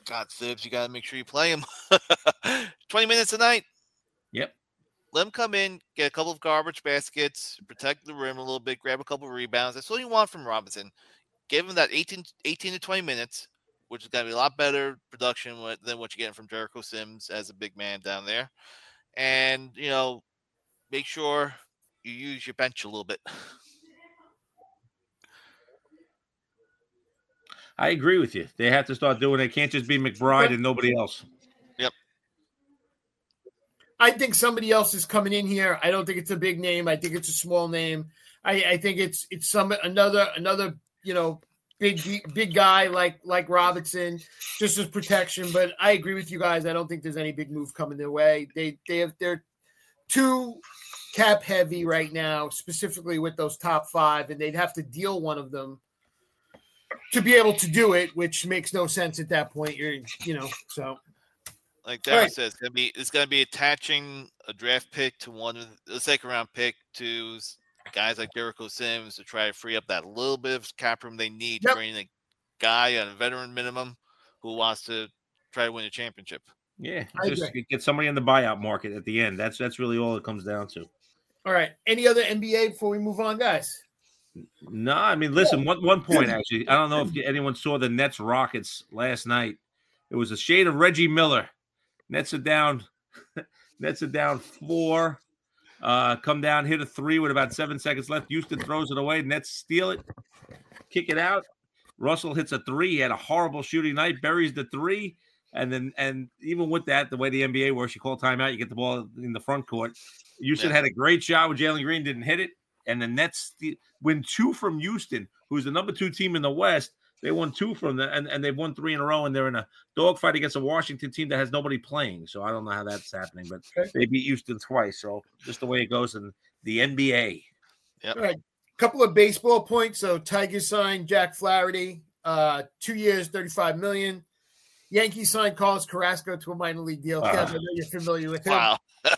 God, Thibs, you got to make sure you play him. 20 minutes a night. Yep. Let him come in, get a couple of garbage baskets, protect the rim a little bit, grab a couple of rebounds. That's what you want from Robinson. Give him that 18 to 20 minutes, which is going to be a lot better production than what you're getting from Jericho Sims as a big man down there. And, make sure you use your bench a little bit. I agree with you. They have to start doing it. It can't just be McBride and nobody else. Yep. I think somebody else is coming in here. I don't think it's a big name. I think it's a small name. I think it's another big guy like Robinson, just as protection. But I agree with you guys. I don't think there's any big move coming their way. They're too cap heavy right now, specifically with those top five, and they'd have to deal one of them to be able to do it, which makes no sense at that point. So. Like Derek says, it's going to be attaching a draft pick to one of the second round pick to guys like Jericho Sims to try to free up that little bit of cap room they need to bring in a guy on a veteran minimum who wants to try to win a championship. Yeah, just get somebody in the buyout market at the end. That's really all it comes down to. All right. Any other NBA before we move on, guys? No, I mean, listen, one point, actually. I don't know if anyone saw the Nets Rockets last night. It was a shade of Reggie Miller. Nets are down 4. Come down, hit a 3 with about 7 seconds left. Houston throws it away. Nets steal it, kick it out. Russell hits a 3. He had a horrible shooting night, buries the 3. And even with that, the way the NBA works, you call timeout, you get the ball in the front court. Houston had a great shot with Jalen Green, didn't hit it. And the Nets win 2 from Houston, who's the number 2 team in the West. They won 2 from them, and they've won 3 in a row, and they're in a dogfight against a Washington team that has nobody playing. So I don't know how that's happening, but they beat Houston twice. So just the way it goes in the NBA. Yep. All right. Couple of baseball points. So Tigers signed Jack Flaherty, 2 years, $35 million. Yankees signed Carlos Carrasco to a minor league deal. Kev, I know you're familiar with him. Wow.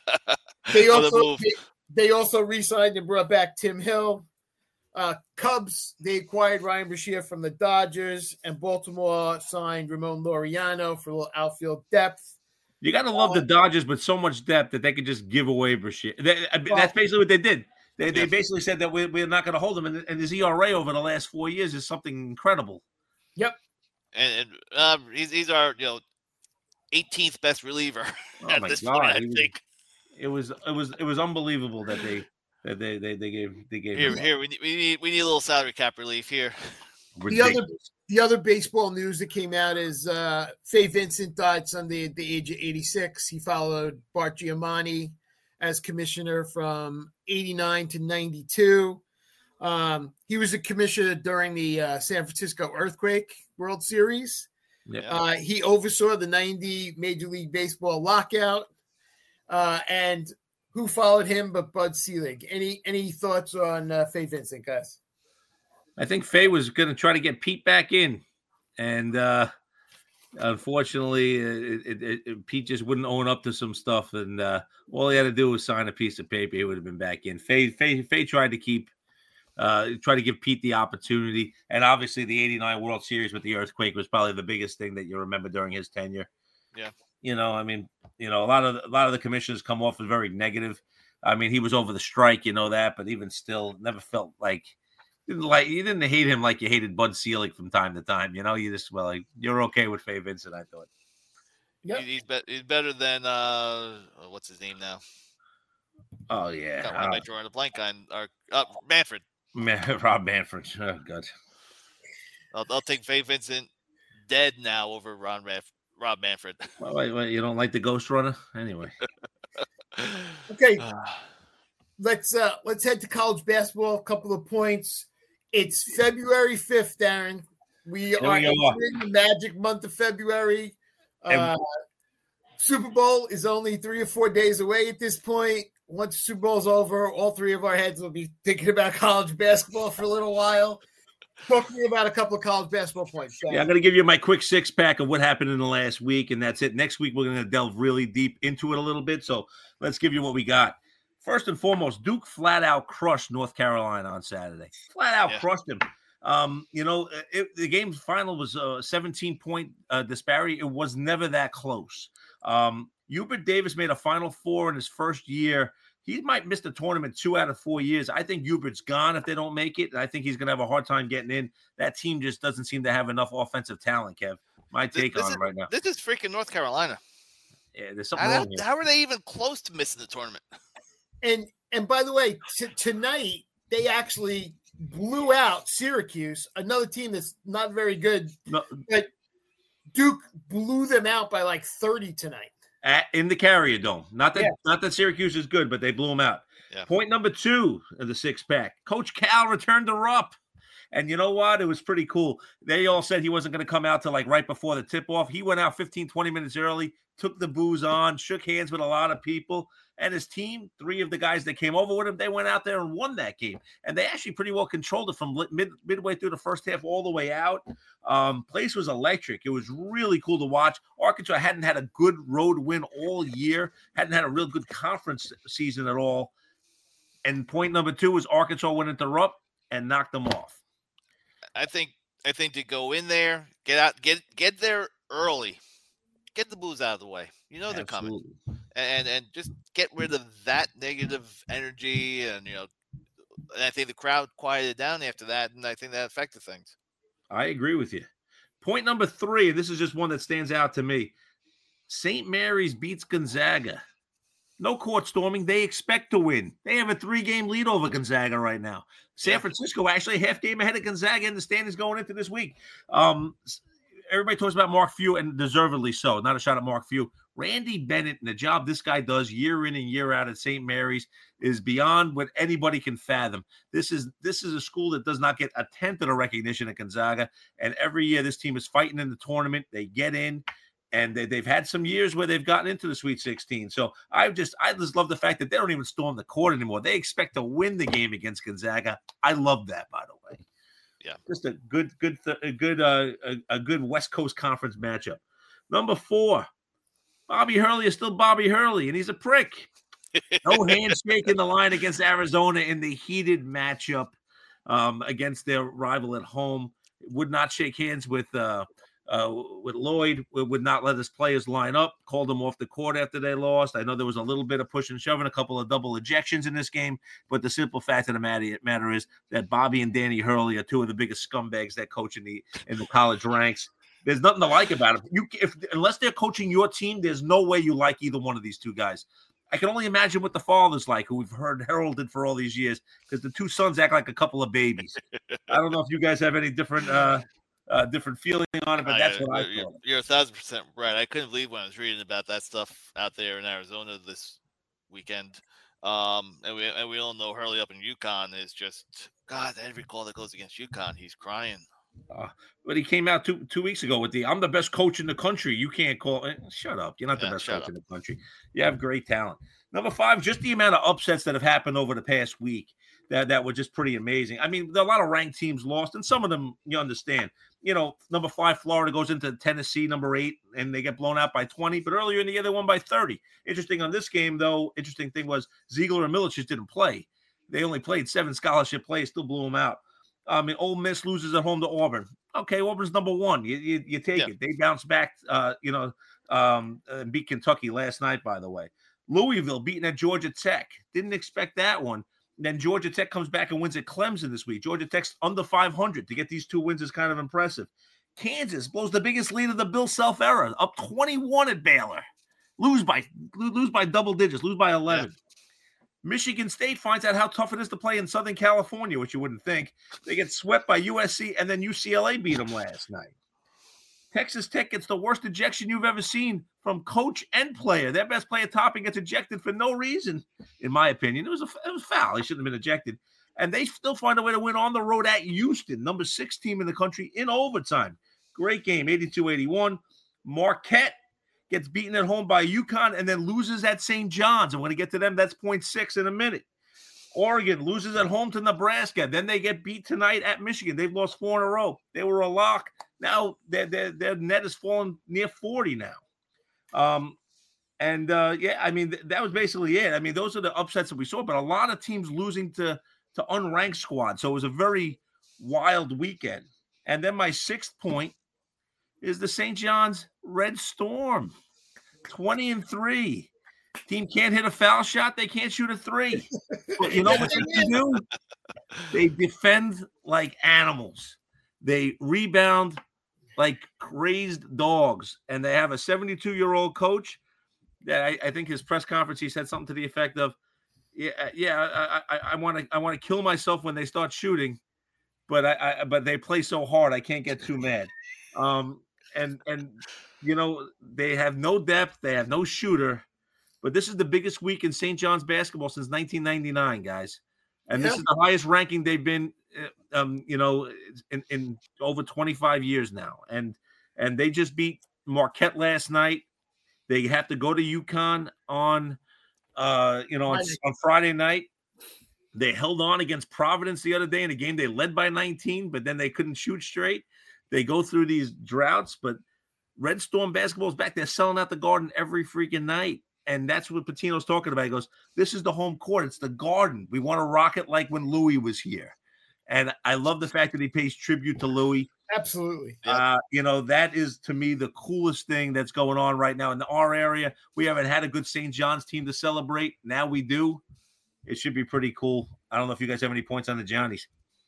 They also re-signed and brought back Tim Hill. Cubs, they acquired Ryan Brashear from the Dodgers, and Baltimore signed Ramon Laureano for a little outfield depth. You got to love the Dodgers with so much depth that they could just give away Brashear. That's basically what they did. They basically said that we're not going to hold him, and his ERA over the last 4 years is something incredible. Yep. And he's our 18th best reliever at this point. I think it was unbelievable that they gave here. We need a little salary cap relief here. The other baseball news that came out is Fay Vincent died Sunday at the age of 86. He followed Bart Giamatti as commissioner from 89 to 92. He was a commissioner during the San Francisco earthquake World Series. Yeah. He oversaw the 90 Major League Baseball lockout. And who followed him but Bud Selig? Any thoughts on Fay Vincent, guys? I think Fay was going to try to get Pete back in. And unfortunately, Pete just wouldn't own up to some stuff. And all he had to do was sign a piece of paper. He would have been back in. Fay tried to give Pete the opportunity. And obviously the 89 World Series with the earthquake was probably the biggest thing that you remember during his tenure. Yeah. A lot of the commissioners come off as very negative. I mean, he was over the strike, that, but even still never felt you didn't hate him like you hated Bud Selig from time to time. You just, you're okay with Fay Vincent, I thought. Yeah. He's better than what's his name now? Oh yeah. Why am I drawing a blank on Manfred? Rob Manfred. Oh God. I'll take Fay Vincent dead now over Rob Manfred. Well, you don't like the Ghost Runner? Anyway. Okay. Let's head to college basketball. A couple of points. It's February 5th, Darren. We are entering the magic month of February. Super Bowl is only 3 or 4 days away at this point. Once the Super Bowl's over, all 3 of our heads will be thinking about college basketball for a little while. Talk to me about a couple of college basketball points. Yeah, I'm going to give you my quick 6-pack of what happened in the last week, and that's it. Next week, we're going to delve really deep into it a little bit, so let's give you what we got. First and foremost, Duke flat-out crushed North Carolina on Saturday. Flat-out crushed them. The game's final was a 17-point disparity. It was never that close. Hubert Davis made a Final Four in his first year. He might miss the tournament 2 out of 4 years. I think Hubert's gone if they don't make it. And I think he's going to have a hard time getting in. That team just doesn't seem to have enough offensive talent, Kev. My take on it right now. This is freaking North Carolina. Yeah, there's something wrong here. How are they even close to missing the tournament? And by the way, tonight they actually blew out Syracuse, another team that's not very good. No. But Duke blew them out by like 30 tonight. In the Carrier Dome. Not that Syracuse is good, but they blew them out. Yeah. Point number 2 of the 6-pack. Coach Cal returned to Rupp. And you know what? It was pretty cool. They all said he wasn't going to come out till like right before the tip-off. He went out 15, 20 minutes early, took the booze on, shook hands with a lot of people. And his team, 3 of the guys that came over with him, they went out there and won that game. And they actually pretty well controlled it from midway through the first half all the way out. Place was electric. It was really cool to watch. Arkansas hadn't had a good road win all year, hadn't had a real good conference season at all. And point number 2 was Arkansas went into Rupp and knocked them off. I think to go in there, get there early, get the booze out of the way. You know they're coming, and just get rid of that negative energy, and I think the crowd quieted down after that, and I think that affected things. I agree with you. Point number 3, and this is just one that stands out to me. St. Mary's beats Gonzaga. No court storming. They expect to win. They have a 3-game lead over Gonzaga right now. San Francisco actually a half game ahead of Gonzaga in the standings going into this week. Everybody talks about Mark Few, and deservedly so. Not a shot at Mark Few. Randy Bennett and the job this guy does year in and year out at St. Mary's is beyond what anybody can fathom. This is a school that does not get a tenth of the recognition at Gonzaga, and every year this team is fighting in the tournament. They get in. And they've had some years where they've gotten into the Sweet 16. So I just love the fact that they don't even storm the court anymore. They expect to win the game against Gonzaga. I love that, by the way. Yeah, just a good West Coast Conference matchup. Number 4, Bobby Hurley is still Bobby Hurley, and he's a prick. No handshake in the line against Arizona in the heated matchup against their rival at home. Would not shake hands with Lloyd, would not let his players line up, called them off the court after they lost. I know there was a little bit of push and shoving, a couple of double ejections in this game, but the simple fact of the matter is that Bobby and Danny Hurley are 2 of the biggest scumbags that coach in the college ranks. There's nothing to like about it. Unless they're coaching your team, there's no way you like either one of these 2 guys. I can only imagine what the father's like, who we've heard heralded for all these years, because the 2 sons act like a couple of babies. I don't know if you guys have any different feeling on it, but that's what I thought. You're 1,000% right. I couldn't believe when I was reading about that stuff out there in Arizona this weekend. And we all know Hurley up in UConn is just, God, every call that goes against UConn, he's crying. But he came out 2 weeks ago with I'm the best coach in the country. You can't call it. Shut up. You're not the best coach in the country. You have great talent. Number 5, just the amount of upsets that have happened over the past week that were just pretty amazing. I mean, there are a lot of ranked teams lost, and some of them you understand. Number 5, Florida goes into Tennessee, number 8, and they get blown out by 20. But earlier in the year, they won by 30. Interesting on this game, though, interesting thing was Ziegler and Milicic didn't play. They only played 7 scholarship plays, still blew them out. Ole Miss loses at home to Auburn. Okay, Auburn's number 1. You take it. They bounce back, and beat Kentucky last night, by the way. Louisville beating at Georgia Tech. Didn't expect that one. Then Georgia Tech comes back and wins at Clemson this week. Georgia Tech's under 500. To get these 2 wins is kind of impressive. Kansas blows the biggest lead of the Bill Self era, up 21 at Baylor. Lose by double digits, lose by 11. Yeah. Michigan State finds out how tough it is to play in Southern California, which you wouldn't think. They get swept by USC, and then UCLA beat them last night. Texas Tech gets the worst ejection you've ever seen from coach and player. Their best player, Topping, gets ejected for no reason, in my opinion. It was foul. He shouldn't have been ejected. And they still find a way to win on the road at Houston, number 6 team in the country, in overtime. Great game, 82-81. Marquette gets beaten at home by UConn and then loses at St. John's. And when we get to them, that's 0.6 in a minute. Oregon loses at home to Nebraska. Then they get beat tonight at Michigan. They've lost 4 in a row. They were a lock. Now their net is fallen near 40 now. I mean, that was basically it. I mean, those are the upsets that we saw, but a lot of teams losing to unranked squads. So it was a very wild weekend. And then my sixth point is the St. John's Red Storm, 20-3. Team can't hit a foul shot. They can't shoot a three. But you know what they do? They defend like animals. They rebound like crazed dogs. And they have a 72-year-old coach that I think his press conference, he said something to the effect of, I want to kill myself when they start shooting, but they play so hard I can't get too mad. And you know, they have no depth, they have no shooter, but this is the biggest week in St. John's basketball since 1999, guys. And this is the highest ranking they've been you know, in over 25 years now. And they just beat Marquette last night. They have to go to UConn on on Friday night. They held on against Providence the other day in a game they led by 19, but then they couldn't shoot straight. They go through these droughts, but Red Storm basketball is back. They're selling out the Garden every freaking night. And that's what Pitino's talking about. He goes, this is the home court. It's the Garden. We want to rock it like when Louis was here. And I love the fact that he pays tribute to Louis. Absolutely. You know, that is, to me, the coolest thing that's going on right now in our area. We haven't had a good St. John's team to celebrate. Now we do. It should be pretty cool. I don't know if you guys have any points on the Johnnies.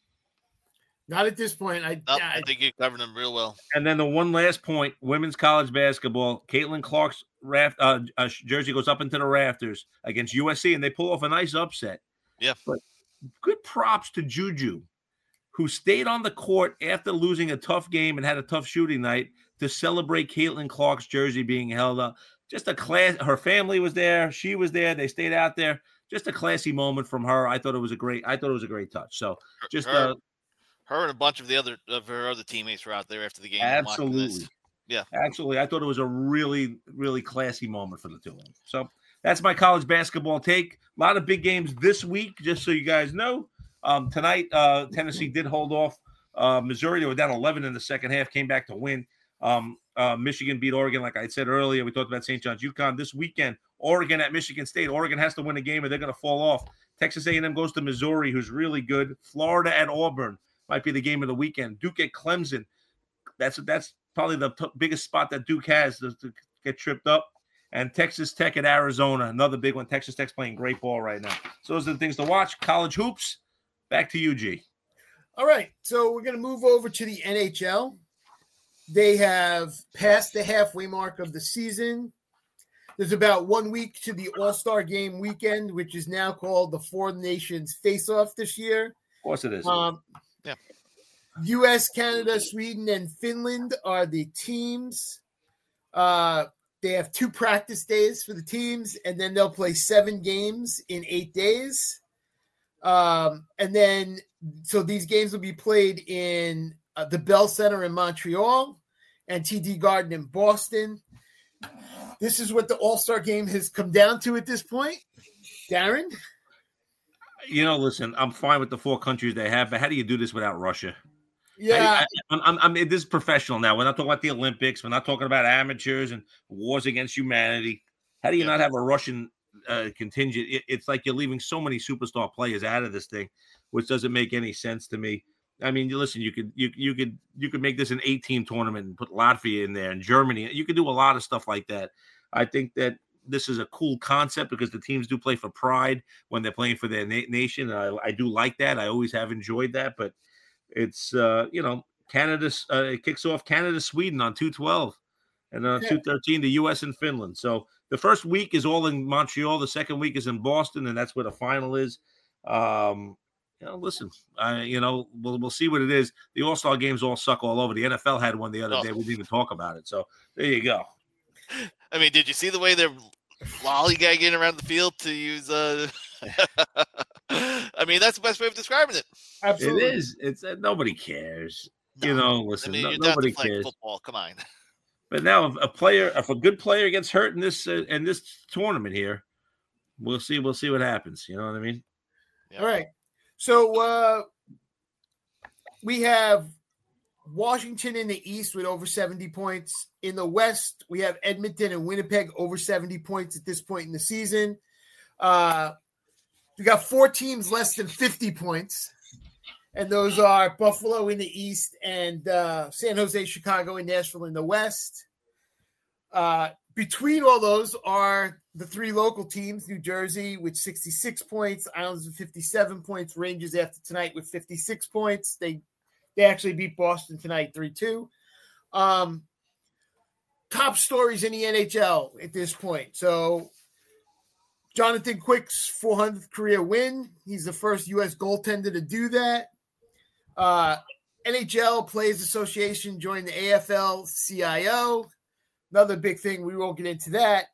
Not at this point. I think you covered them real well. And then the one last point, women's college basketball, Caitlin Clark's jersey goes up into the rafters against USC, and they pull off a nice upset. Yeah. But good props to Juju, who stayed on the court after losing a tough game and had a tough shooting night to celebrate Caitlin Clark's jersey being held up. Just a class. Her family was there. She was there. They stayed out there. Just a classy moment from her. I thought it was a great touch. So just her and a bunch of her other teammates were out there after the game. Absolutely. Yeah. Absolutely. I thought it was a really, really classy moment for the two of them. So that's my college basketball take. A lot of big games this week, just so you guys know. Tonight, Tennessee did hold off Missouri. They were down 11 in the second half, came back to win. Michigan beat Oregon, like I said earlier. We talked about St. John's, UConn. This weekend, Oregon at Michigan State. Oregon has to win a game or they're going to fall off. Texas A&M goes to Missouri, who's really good. Florida at Auburn might be the game of the weekend. Duke at Clemson. That's probably the biggest spot that Duke has to get tripped up. And Texas Tech at Arizona, another big one. Texas Tech's playing great ball right now. So those are the things to watch. College hoops. Back to you, G. All right, so we're going to move over to the NHL. They have passed the halfway mark of the season. There's about 1 week to the All-Star Game weekend, which is now called the Four Nations Face-Off this year. Of course it is. Yeah. U.S., Canada, Sweden, and Finland are the teams. They have 2 practice days for the teams, and then they'll play 7 games in 8 days. And then, so these games will be played in the Bell Center in Montreal and TD Garden in Boston. This is what the All-Star Game has come down to at this point. Darren? You know, listen, I'm fine with the 4 countries they have, but how do you do this without Russia? Yeah. This is professional now. We're not talking about the Olympics. We're not talking about amateurs and wars against humanity. How do you not have a Russian contingent? It's like you're leaving so many superstar players out of this thing, which doesn't make any sense to me. I mean, listen, you could make this an 8-team tournament and put Latvia in there and Germany. You could do a lot of stuff like that. I think that this is a cool concept because the teams do play for pride when they're playing for their nation. I do like that. I always have enjoyed that, but it's Canada kicks off Canada, Sweden on 2/12, and on 2/13 the U.S. and Finland. So the first week is all in Montreal. The second week is in Boston, and that's where the final is. Listen, we'll see what it is. The All-Star games all suck all over. The NFL had one the other day. We didn't even talk about it. So there you go. I mean, did you see the way they're lollygagging around the field to use I mean, that's the best way of describing it. Absolutely. It is. It's nobody cares. No. Listen, nobody cares. Football. Come on. But now if a good player gets hurt in this tournament here, we'll see what happens. You know what I mean? Yeah. All right. So we have Washington in the East with over 70 points. In the West, we have Edmonton and Winnipeg over 70 points at this point in the season. We got 4 teams less than 50 points. And those are Buffalo in the East and San Jose, Chicago, and Nashville in the West. Between all those are the three local teams, New Jersey with 66 points, Islanders with 57 points, Rangers after tonight with 56 points. They actually beat Boston tonight 3-2. Top stories in the NHL at this point. So Jonathan Quick's 400th career win. He's the first U.S. goaltender to do that. NHL Players Association joined the AFL-CIO. Another big thing. We won't get into that.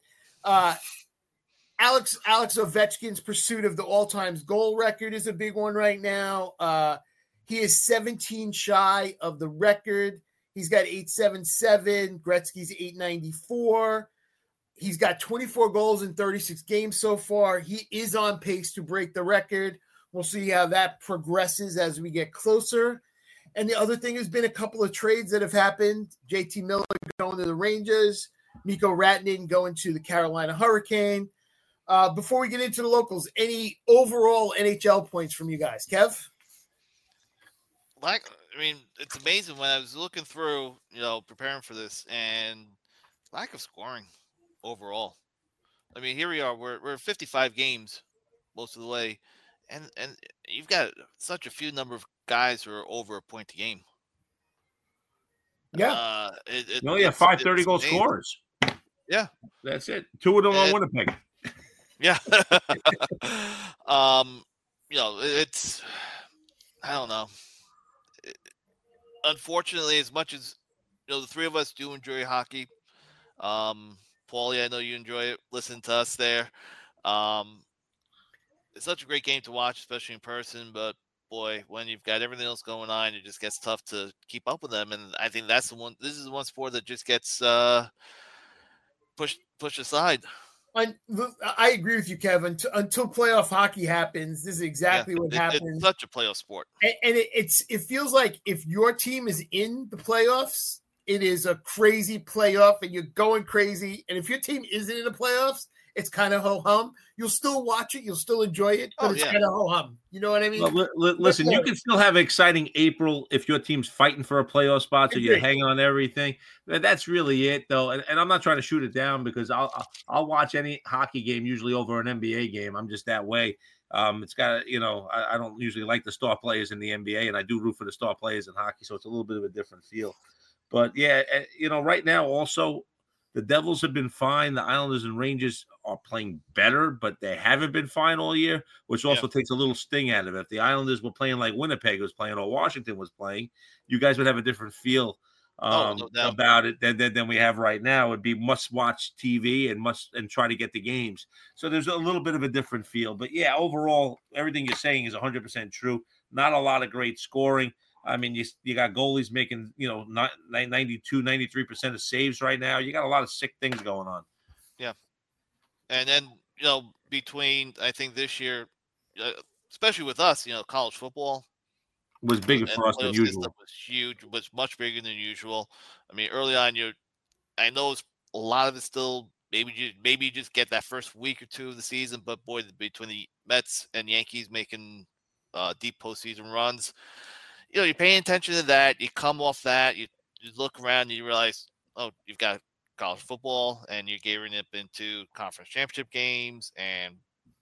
Alex Ovechkin's pursuit of the all-time goal record is a big one right now. He is 17 shy of the record. He's got 877. Gretzky's 894. He's got 24 goals in 36 games so far. He is on pace to break the record. We'll see how that progresses as we get closer. And the other thing has been a couple of trades that have happened. JT Miller going to the Rangers. Mikko Rantanen going to the Carolina Hurricane. Before we get into the locals, any overall NHL points from you guys? Kev? It's amazing when I was looking through, preparing for this, and lack of scoring overall. Here we are. We're 55 games most of the way, and you've got such a few number of guys who are over a point a game. Yeah. You only have 5 30-goal scorers. Yeah. That's it. 2 of them on Winnipeg. Yeah. It's, I don't know. Unfortunately, as much as the three of us do enjoy hockey, Paulie, I know you enjoy it. Listen to us there. It's such a great game to watch, especially in person. But boy, when you've got everything else going on, it just gets tough to keep up with them. And I think that's the one. This is the one sport that just gets pushed aside. I agree with you, Kevin. Until playoff hockey happens, this is exactly what happens. It's such a playoff sport, and it feels like if your team is in the playoffs, it is a crazy playoff, and you're going crazy. And if your team isn't in the playoffs, it's kind of ho hum. You'll still watch it, you'll still enjoy it, but it's kind of ho hum. You know what I mean? Well, listen, you can still have an exciting April if your team's fighting for a playoff spot, so you're hanging on everything. That's really it, though. And I'm not trying to shoot it down because I'll watch any hockey game usually over an NBA game. I'm just that way. It's got I don't usually like the star players in the NBA, and I do root for the star players in hockey, so it's a little bit of a different feel. But yeah, right now also the Devils have been fine. The Islanders and Rangers are playing better, but they haven't been fine all year, which also takes a little sting out of it. If the Islanders were playing like Winnipeg was playing or Washington was playing, you guys would have a different feel about it than we have right now. It'd be must-watch TV and try to get the games. So there's a little bit of a different feel. But, yeah, overall, everything you're saying is 100% true. Not a lot of great scoring. You got goalies making, 92, 93% of saves right now. You got a lot of sick things going on. Yeah. And then, between, I think this year, especially with us, college football was bigger for us than usual. Was huge, was much bigger than usual. Early on, I know a lot of it still, maybe you just get that first week or two of the season, but boy, between the Mets and Yankees making deep postseason runs, you're paying attention to that. You come off that, you look around and you realize, oh, you've got college football and you're gearing up into conference championship games and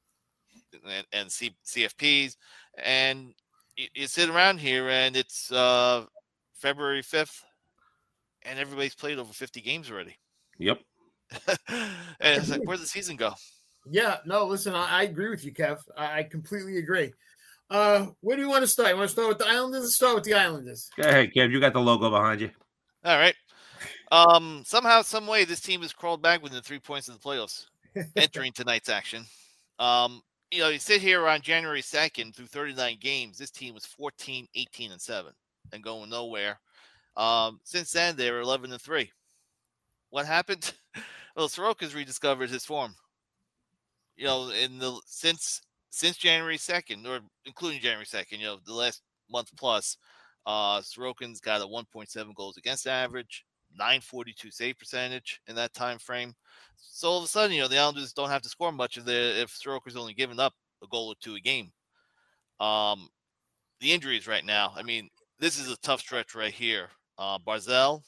CFPs. And you sit around here and it's February 5th and everybody's played over 50 games already. Yep. And it's like, where'd the season go? Yeah, no, listen, I agree with you, Kev. I completely agree. Where do you want to start? You want to start with the Islanders? Let's start with the Islanders. Go ahead, Kev. You got the logo behind you. All right. Somehow, some way, this team has crawled back within 3 points of the playoffs, entering tonight's action. You sit here on January 2nd through 39 games. This team was 14, 18, and 7 and going nowhere. Since then, they were 11-3. What happened? Well, Sorokin's rediscovered his form. Since January 2nd, or including January 2nd, the last month plus, Sorokin's got a 1.7 goals against average, 942 save percentage in that time frame. So all of a sudden, the Islanders don't have to score much if Sorokin's only giving up a goal or two a game. the injuries right now. I mean, this is a tough stretch right here. Barzell,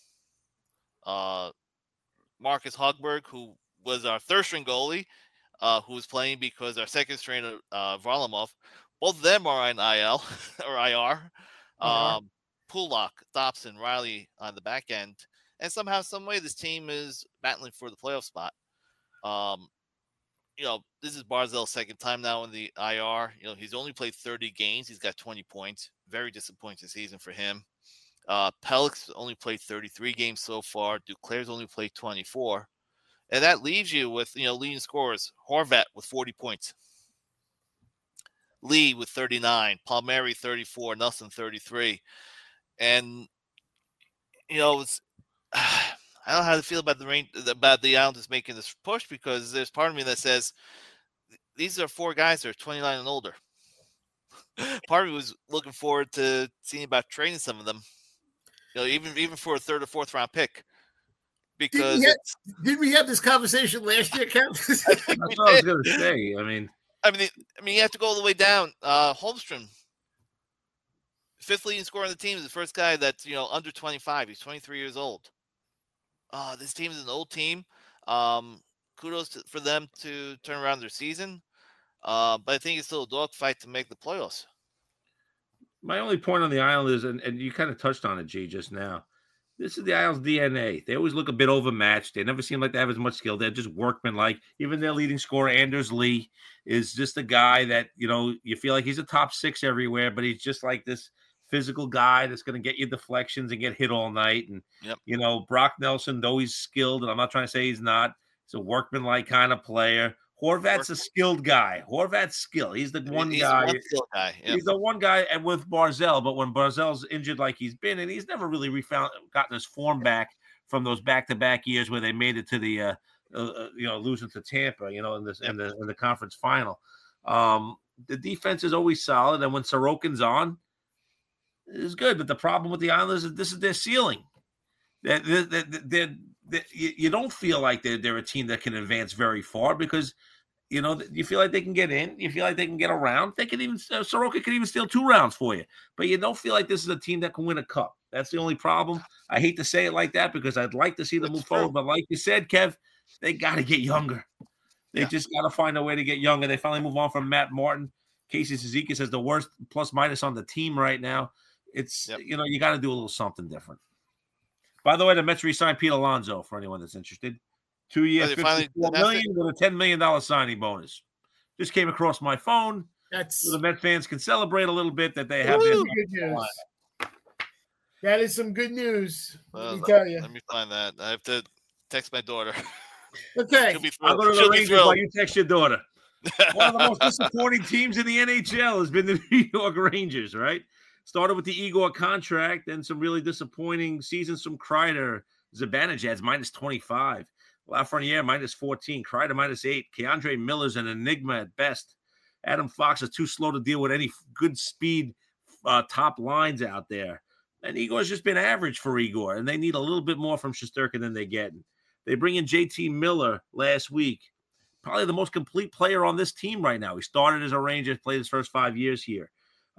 Marcus Hogberg, who was our third string goalie, who was playing because our second string, Varlamov, both of them are on IL or IR. Pulak, Dobson, Riley on the back end. And somehow, some way, this team is battling for the playoff spot. This is Barzell's second time now in the IR. He's only played 30 games. He's got 20 points. Very disappointing season for him. Pelix only played 33 games so far. Duclair's only played 24. And that leaves you with, leading scorers. Horvat with 40 points. Lee with 39. Palmieri 34. Nelson 33. And, it's... I don't know how to feel about the Islanders making this push, because there's part of me that says these are four guys that are 29 and older. Part of me was looking forward to seeing about trading some of them, even for a third or fourth round pick. Because did we have this conversation last year, Kev? That's what I was going to say. I mean, you have to go all the way down. Holmstrom, fifth leading scorer on the team, is the first guy that's under 25. He's 23 years old. This team is an old team. Kudos for them to turn around their season. But I think it's still a dogfight to make the playoffs. My only point on the Islanders, and you kind of touched on it, G, just now. This is the Isles DNA. They always look a bit overmatched. They never seem like they have as much skill. They're just workmanlike. Even their leading scorer, Anders Lee, is just a guy that, you feel like he's a top six everywhere, but he's just like this physical guy that's going to get you deflections and get hit all night. And, Brock Nelson, though he's skilled, and I'm not trying to say he's not, he's a workmanlike kind of player. Horvat's a skilled guy. Horvat's skilled. He's the one guy. Yep. He's the one guy with Barzell, but when Barzell's injured like he's been, and he's never really gotten his form back from those back-to-back years where they made it to the, losing to Tampa, in the conference final. The defense is always solid, and when Sorokin's on, it's good. But the problem with the Islanders is this is their ceiling. You don't feel like they're a team that can advance very far, because you feel like they can get in, you feel like they can get around. They can even Sorokin can even steal 2 rounds for you, but you don't feel like this is a team that can win a cup. That's the only problem. I hate to say it like that, because I'd like to see them move forward, but like you said, Kev, they got to get younger. They just got to find a way to get younger. They finally move on from Matt Martin. Casey Cizikas has the worst plus minus on the team right now. It's you got to do a little something different. By the way, the Mets re-signed Pete Alonso, for anyone that's interested. 2 years, $54 million with a $10 million signing bonus. Just came across my phone. So the Met fans can celebrate a little bit that they have this. Good news. That is some good news. Let me find that. I have to text my daughter. Okay. I'll go to the Rangers while you text your daughter. One of the most disappointing teams in the NHL has been the New York Rangers, right? Started with the Igor contract, and some really disappointing seasons from Kreider. Zibanejad's minus 25. Lafreniere minus 14. Kreider minus 8. Keandre Miller's an enigma at best. Adam Fox is too slow to deal with any good speed top lines out there. And Igor's just been average for Igor, and they need a little bit more from Shesterkin than they're getting. They bring in JT Miller last week. Probably the most complete player on this team right now. He started as a Ranger, played his first 5 years here.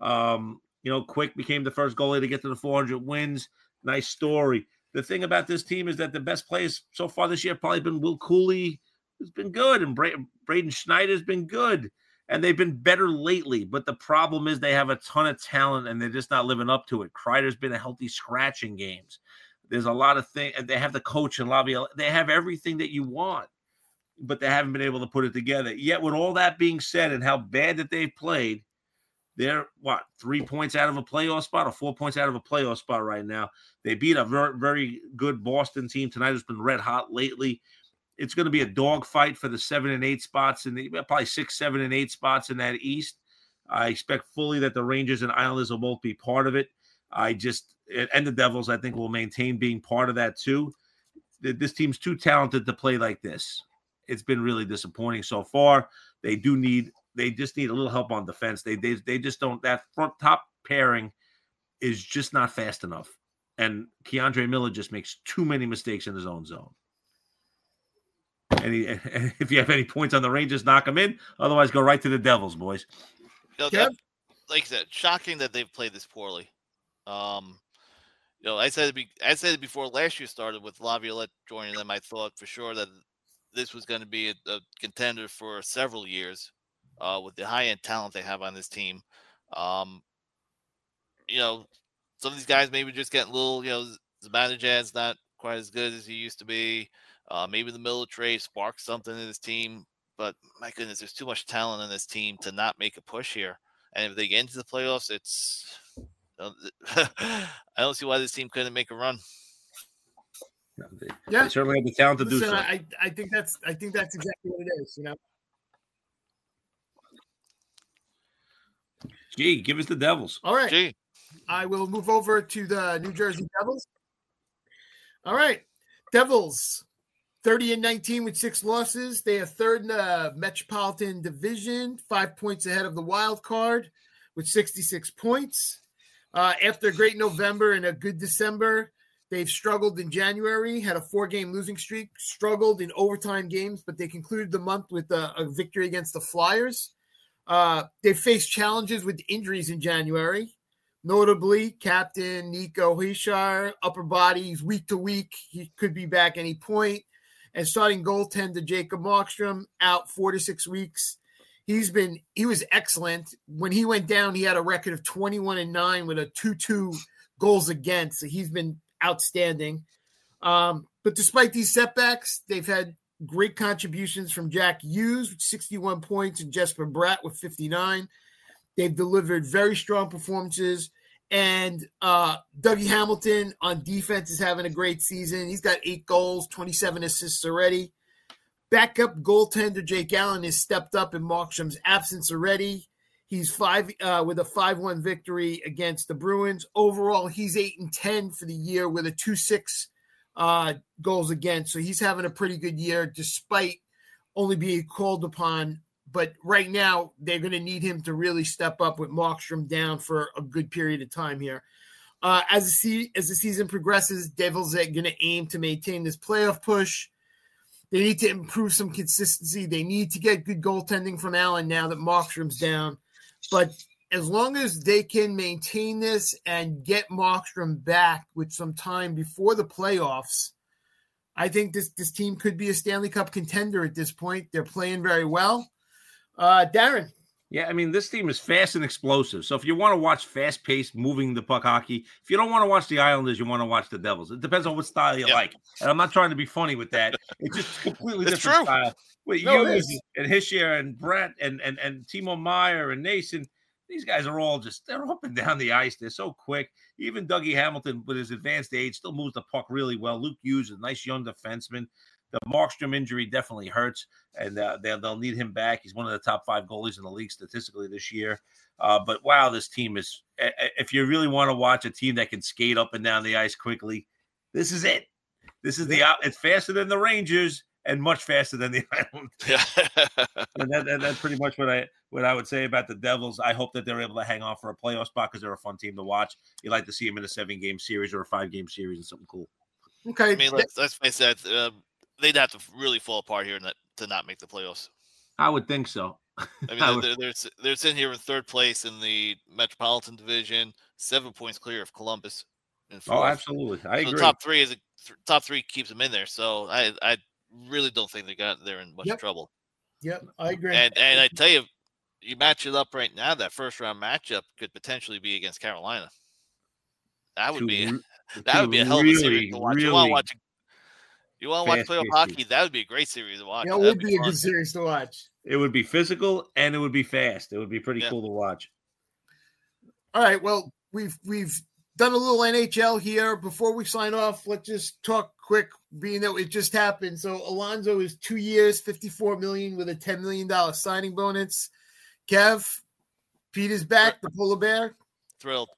Quick became the first goalie to get to the 400 wins. Nice story. The thing about this team is that the best players so far this year have probably been Will Cooley, who's been good, and Braden Schneider's been good, and they've been better lately. But the problem is they have a ton of talent, and they're just not living up to it. Kreider's been a healthy scratch in games. There's a lot of things. They have the coach and Laviolette. They have everything that you want, but they haven't been able to put it together. Yet with all that being said and how bad that they've played, they're, 3 points out of a playoff spot or 4 points out of a playoff spot right now. They beat a very, very good Boston team tonight who's been red hot lately. It's going to be a dogfight for the 7 and 8 spots, and probably 6, 7, and 8 spots in that East. I expect fully that the Rangers and Islanders will both be part of it. And the Devils, I think, will maintain being part of that too. This team's too talented to play like this. It's been really disappointing so far. They just need a little help on defense. They just don't. That front top pairing is just not fast enough. And Keandre Miller just makes too many mistakes in his own zone. And if you have any points on the Rangers, knock them in. Otherwise, go right to the Devils, boys. Let like I said, shocking that they've played this poorly. I said it before last year started with Laviolette joining them. I thought for sure that this was going to be a contender for several years with the high-end talent they have on this team. Some of these guys maybe just getting a little, Zibanejad's not quite as good as he used to be. Maybe the middle trade sparked something in this team. But my goodness, there's too much talent in this team to not make a push here. And if they get into the playoffs, I don't see why this team couldn't make a run. They certainly have the talent to do so. I think that's exactly what it is. Gee, give us the Devils. All right. Gee. I will move over to the New Jersey Devils. All right. Devils, 30-19 with 6 losses. They are third in the Metropolitan Division, 5 points ahead of the wild card with 66 points. After a great November and a good December, they've struggled in January, had a 4-game losing streak, struggled in overtime games, but they concluded the month with a victory against the Flyers. They faced challenges with injuries in January. Notably, Captain Nico Hischier, upper body, he's week to week. He could be back any point. And starting goaltender Jacob Markstrom out 4 to 6 weeks. He was excellent. When he went down, he had a record of 21-9 with a 2-2 goals against. So he's been outstanding. But despite these setbacks, they've had great contributions from Jack Hughes with 61 points and Jesper Bratt with 59. They've delivered very strong performances. And Dougie Hamilton on defense is having a great season. He's got 8 goals, 27 assists already. Backup goaltender Jake Allen has stepped up in Markstrom's absence already. He's with a 5-1 victory against the Bruins. Overall, he's 8-10 for the year with a 2.6 goals against. So he's having a pretty good year despite only being called upon. But right now, they're going to need him to really step up with Markstrom down for a good period of time here. As the season progresses, Devils are going to aim to maintain this playoff push. They need to improve some consistency. They need to get good goaltending from Allen now that Markstrom's down. But as long as they can maintain this and get Markstrom back with some time before the playoffs, I think this team could be a Stanley Cup contender at this point. They're playing very well. Darren. Yeah, I mean, this team is fast and explosive. So if you want to watch fast-paced, moving the puck hockey, if you don't want to watch the Islanders, you want to watch the Devils. It depends on what style you like. And I'm not trying to be funny with that. It's just completely different style. With Hughes and Hischier and Brett and Timo Meyer and Nason, these guys are all they're up and down the ice. They're so quick. Even Dougie Hamilton, with his advanced age, still moves the puck really well. Luke Hughes is a nice young defenseman. The Markstrom injury definitely hurts, and they'll need him back. He's one of the top 5 goalies in the league statistically this year. But, wow, this team is – if you really want to watch a team that can skate up and down the ice quickly, this is it. This is it's faster than the Rangers and much faster than the Islanders. And that's pretty much what I would say about the Devils. I hope that they're able to hang on for a playoff spot because they're a fun team to watch. You like to see them in a 7-game series or a 5-game series and something cool. Okay. I mean, let's face that. They'd have to really fall apart here to not make the playoffs. I would think so. I mean, they're sitting here in 3rd place in the Metropolitan Division, 7 points clear of Columbus. Oh, absolutely. I agree. The top three keeps them in there. So I really don't think they're in much trouble. Yep, I agree. And I tell you, you match it up right now. That first round matchup could potentially be against Carolina. That would be a hell of a series to watch. You want to watch playoff hockey? That would be a great series to watch. Yeah, it would be a good series to watch. It would be physical and it would be fast. It would be pretty cool to watch. All right. Well, we've done a little NHL here. Before we sign off, let's just talk quick, being that it just happened. So Alonso is 2 years, $54 million with a $10 million signing bonus. Kev, Peter's back, the polar bear. Thrilled.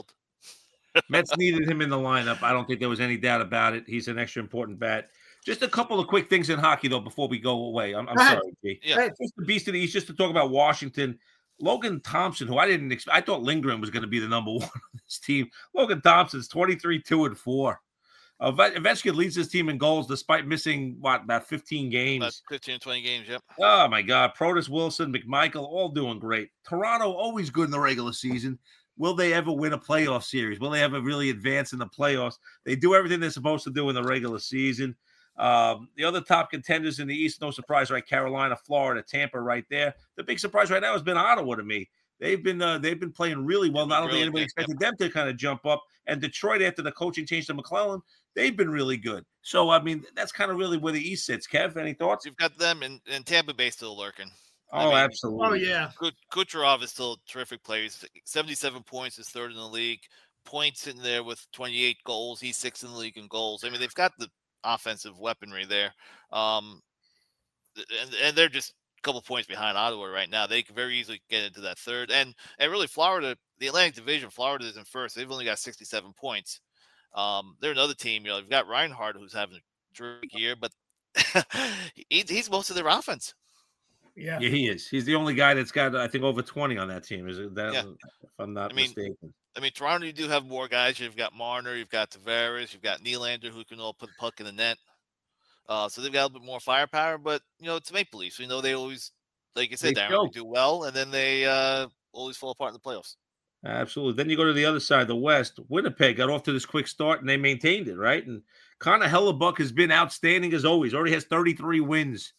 Mets needed him in the lineup. I don't think there was any doubt about it. He's an extra important bat. Just a couple of quick things in hockey, though, before we go away. I'm sorry, G. Yeah. Just the beast of the East, just to talk about Washington. Logan Thompson, who I didn't expect. I thought Lindgren was going to be the number 1 on this team. Logan Thompson's 23-2-4. Ovechkin leads his team in goals despite missing about 15 games. About 15 or 20 games, yep. Oh my God. Protas, Wilson, McMichael, all doing great. Toronto, always good in the regular season. Will they ever win a playoff series? Will they ever really advance in the playoffs? They do everything they're supposed to do in the regular season. The other top contenders in the East, no surprise, right? Carolina, Florida, Tampa, right there. The big surprise right now has been Ottawa to me. They've been playing really well. Not only anybody expected them to kind of jump up, and Detroit after the coaching change to McClellan, they've been really good. So I mean, that's kind of really where the East sits. Kev, any thoughts? You've got them and Tampa Bay still lurking. Oh, absolutely. Oh, yeah. Kucherov is still a terrific player. He's 77 points, is third in the league. Points sitting there with 28 goals. He's sixth in the league in goals. I mean, they've got the offensive weaponry there. And they're just a couple points behind Ottawa right now. They could very easily get into that third. And really, Florida, the Atlantic Division, Florida is in first. They've only got 67 points. They're another team. You know, you've got Reinhardt, who's having a terrific year, but he's most of their offense. Yeah, he is. He's the only guy that's got, I think, over 20 on that team. Is it that? Yeah. If I'm not mistaken. I mean, Toronto, you do have more guys. You've got Marner, you've got Tavares, you've got Nylander, who can all put the puck in the net. So they've got a little bit more firepower, but, you know, it's make-believe. So, you know, they always, like you said, they do well, and then they always fall apart in the playoffs. Absolutely. Then you go to the other side, the West. Winnipeg got off to this quick start, and they maintained it, right? And Connor Hellebuck has been outstanding as always. Already has 33 wins,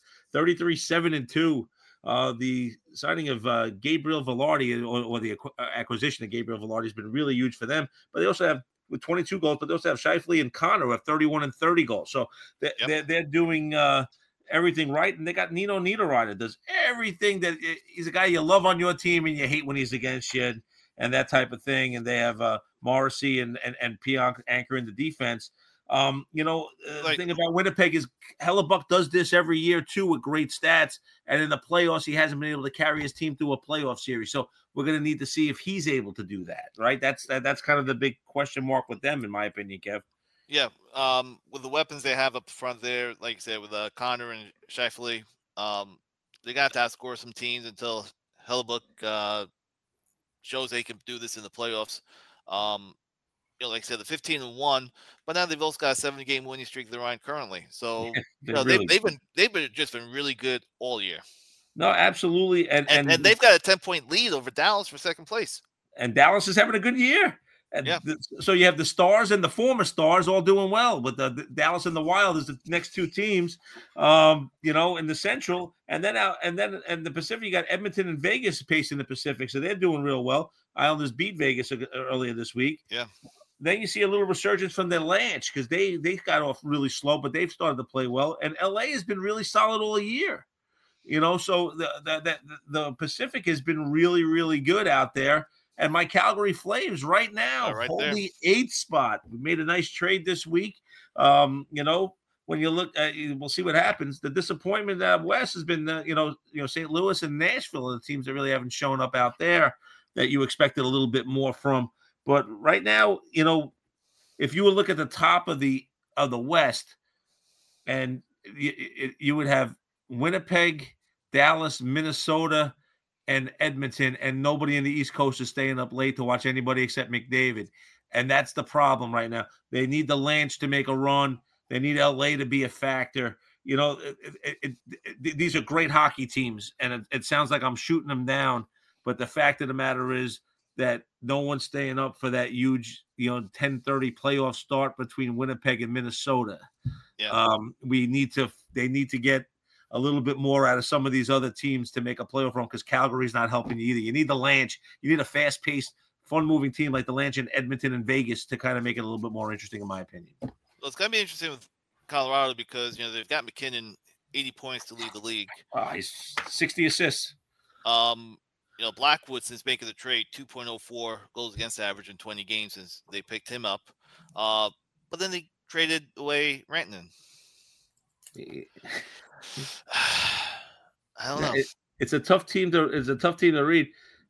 7-2. The signing of Gabriel Velarde or the acquisition of Gabriel Velarde has been really huge for them. But they also have, with 22 goals, but they also have Scheifele and Connor who have 31 and 30 goals. So they're doing everything right. And they got Nino Niederreiter, does everything that he's a guy you love on your team and you hate when he's against you and that type of thing. And they have Morrissey and Pionk anchor in the defense. The thing about Winnipeg is Hellebuck does this every year too with great stats, and in the playoffs he hasn't been able to carry his team through a playoff series. So we're going to need to see if he's able to do that, right? That's kind of the big question mark with them, in my opinion, Kev. Yeah, with the weapons they have up front there, like you said, with Connor and Scheifele, they got to outscore some teams until Hellebuck shows they can do this in the playoffs. Like I said, the 15-1, but now they've also got a 70-game winning streak they're on currently. So they've been really good all year. No, absolutely, and they've got a 10-point lead over Dallas for second place. And Dallas is having a good year. So you have the Stars and the former Stars all doing well, but the Dallas and the Wild is the next two teams, in the Central, and then the Pacific. You got Edmonton and Vegas pacing the Pacific, so they're doing real well. Islanders beat Vegas earlier this week. Yeah. Then you see a little resurgence from the Avalanche because they got off really slow, but they've started to play well. And LA has been really solid all year, So the Pacific has been really, really good out there. And my Calgary Flames right now, hold the 8th spot. We made a nice trade this week. When you look at, we'll see what happens. The disappointment out West has been, St. Louis and Nashville are the teams that really haven't shown up out there that you expected a little bit more from. But right now, if you would look at the top of the West, and you would have Winnipeg, Dallas, Minnesota, and Edmonton, and nobody in the East Coast is staying up late to watch anybody except McDavid. And that's the problem right now. They need the Lance to make a run. They need LA to be a factor. These are great hockey teams, and it sounds like I'm shooting them down. But the fact of the matter is that no one's staying up for that huge, 10:30 playoff start between Winnipeg and Minnesota. Yeah. They need to get a little bit more out of some of these other teams to make a playoff run because Calgary's not helping you either. You need the Lanch. You need a fast-paced, fun-moving team like the Lanch in Edmonton and Vegas to kind of make it a little bit more interesting, in my opinion. Well, it's going to be interesting with Colorado because, they've got McKinnon 80 points to lead the league. He's 60 assists. Blackwood, since making the trade, 2.04 goals against average in 20 games since they picked him up. But then they traded away Rantanen. I don't know. It's a tough team to read.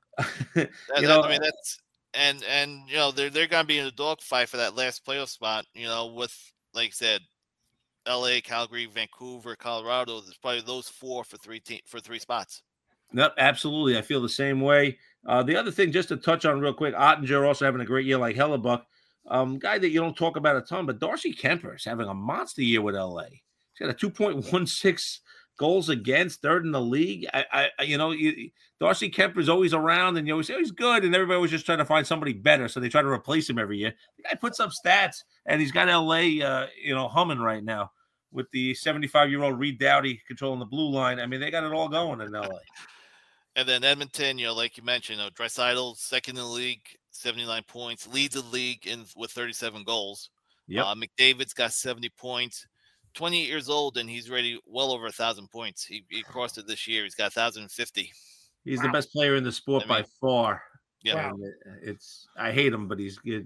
That's and they're going to be in a dogfight for that last playoff spot. With, like I said, LA, Calgary, Vancouver, Colorado. There's probably those four for three spots. No, absolutely. I feel the same way. The other thing, just to touch on real quick, Ottinger also having a great year like Hellebuck. Guy that you don't talk about a ton, but Darcy Kemper is having a monster year with LA. He's got a 2.16 goals against, third in the league. Darcy Kemper is always around, and you always say, oh, he's good, and everybody was just trying to find somebody better, so they try to replace him every year. The guy puts up stats, and he's got LA, humming right now with the 75-year-old Reed Doughty controlling the blue line. I mean, they got it all going in LA. And then Edmonton, like you mentioned, Draisaitl, second in the league, 79 points, leads the league with 37 goals. Yep. McDavid's got 70 points, 28 years old, and he's already well over 1,000 points. He crossed it this year. He's got 1,050. He's the best player in the sport by far. Yeah. Wow. I hate him, but he's good,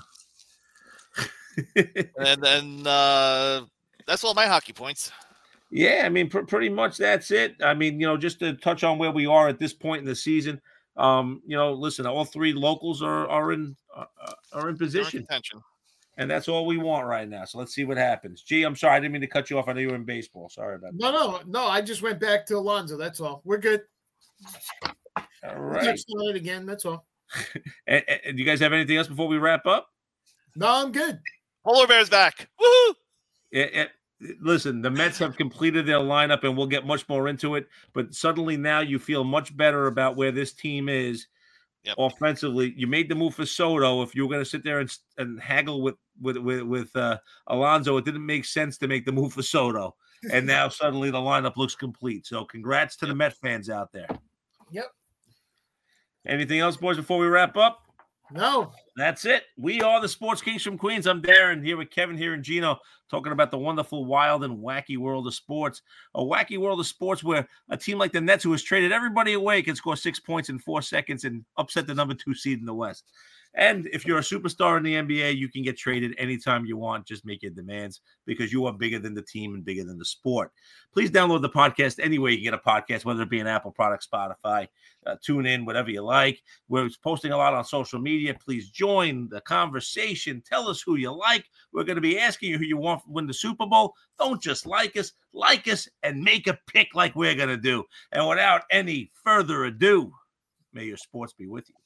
And then that's all my hockey points. Yeah, I mean, pretty much that's it. I mean, just to touch on where we are at this point in the season. Listen, all three locals are in position, and that's all we want right now. So let's see what happens. Gee, I'm sorry, I didn't mean to cut you off. I know you were in baseball. Sorry about that. No. I just went back to Alonzo. That's all. We're good. All right. It again. That's all. And do you guys have anything else before we wrap up? No, I'm good. Polar Bear's back. Woohoo! Listen, the Mets have completed their lineup, and we'll get much more into it. But suddenly now you feel much better about where this team is offensively. You made the move for Soto. If you were going to sit there and haggle with Alonso, it didn't make sense to make the move for Soto. And now suddenly the lineup looks complete. So congrats to the Met fans out there. Yep. Anything else, boys, before we wrap up? No. That's it. We are the Sports Kings from Queens. I'm Darren here with Kevin here and Gino talking about the wonderful, wild, and wacky world of sports. A wacky world of sports where a team like the Nets, who has traded everybody away, can score 6 points in 4 seconds and upset the number 2 seed in the West. And if you're a superstar in the NBA, you can get traded anytime you want. Just make your demands because you are bigger than the team and bigger than the sport. Please download the podcast anywhere you can get a podcast, whether it be an Apple product, Spotify, tune in, whatever you like. We're posting a lot on social media. Please join the conversation. Tell us who you like. We're going to be asking you who you want to win the Super Bowl. Don't just like us, and make a pick like we're going to do. And without any further ado, may your sports be with you.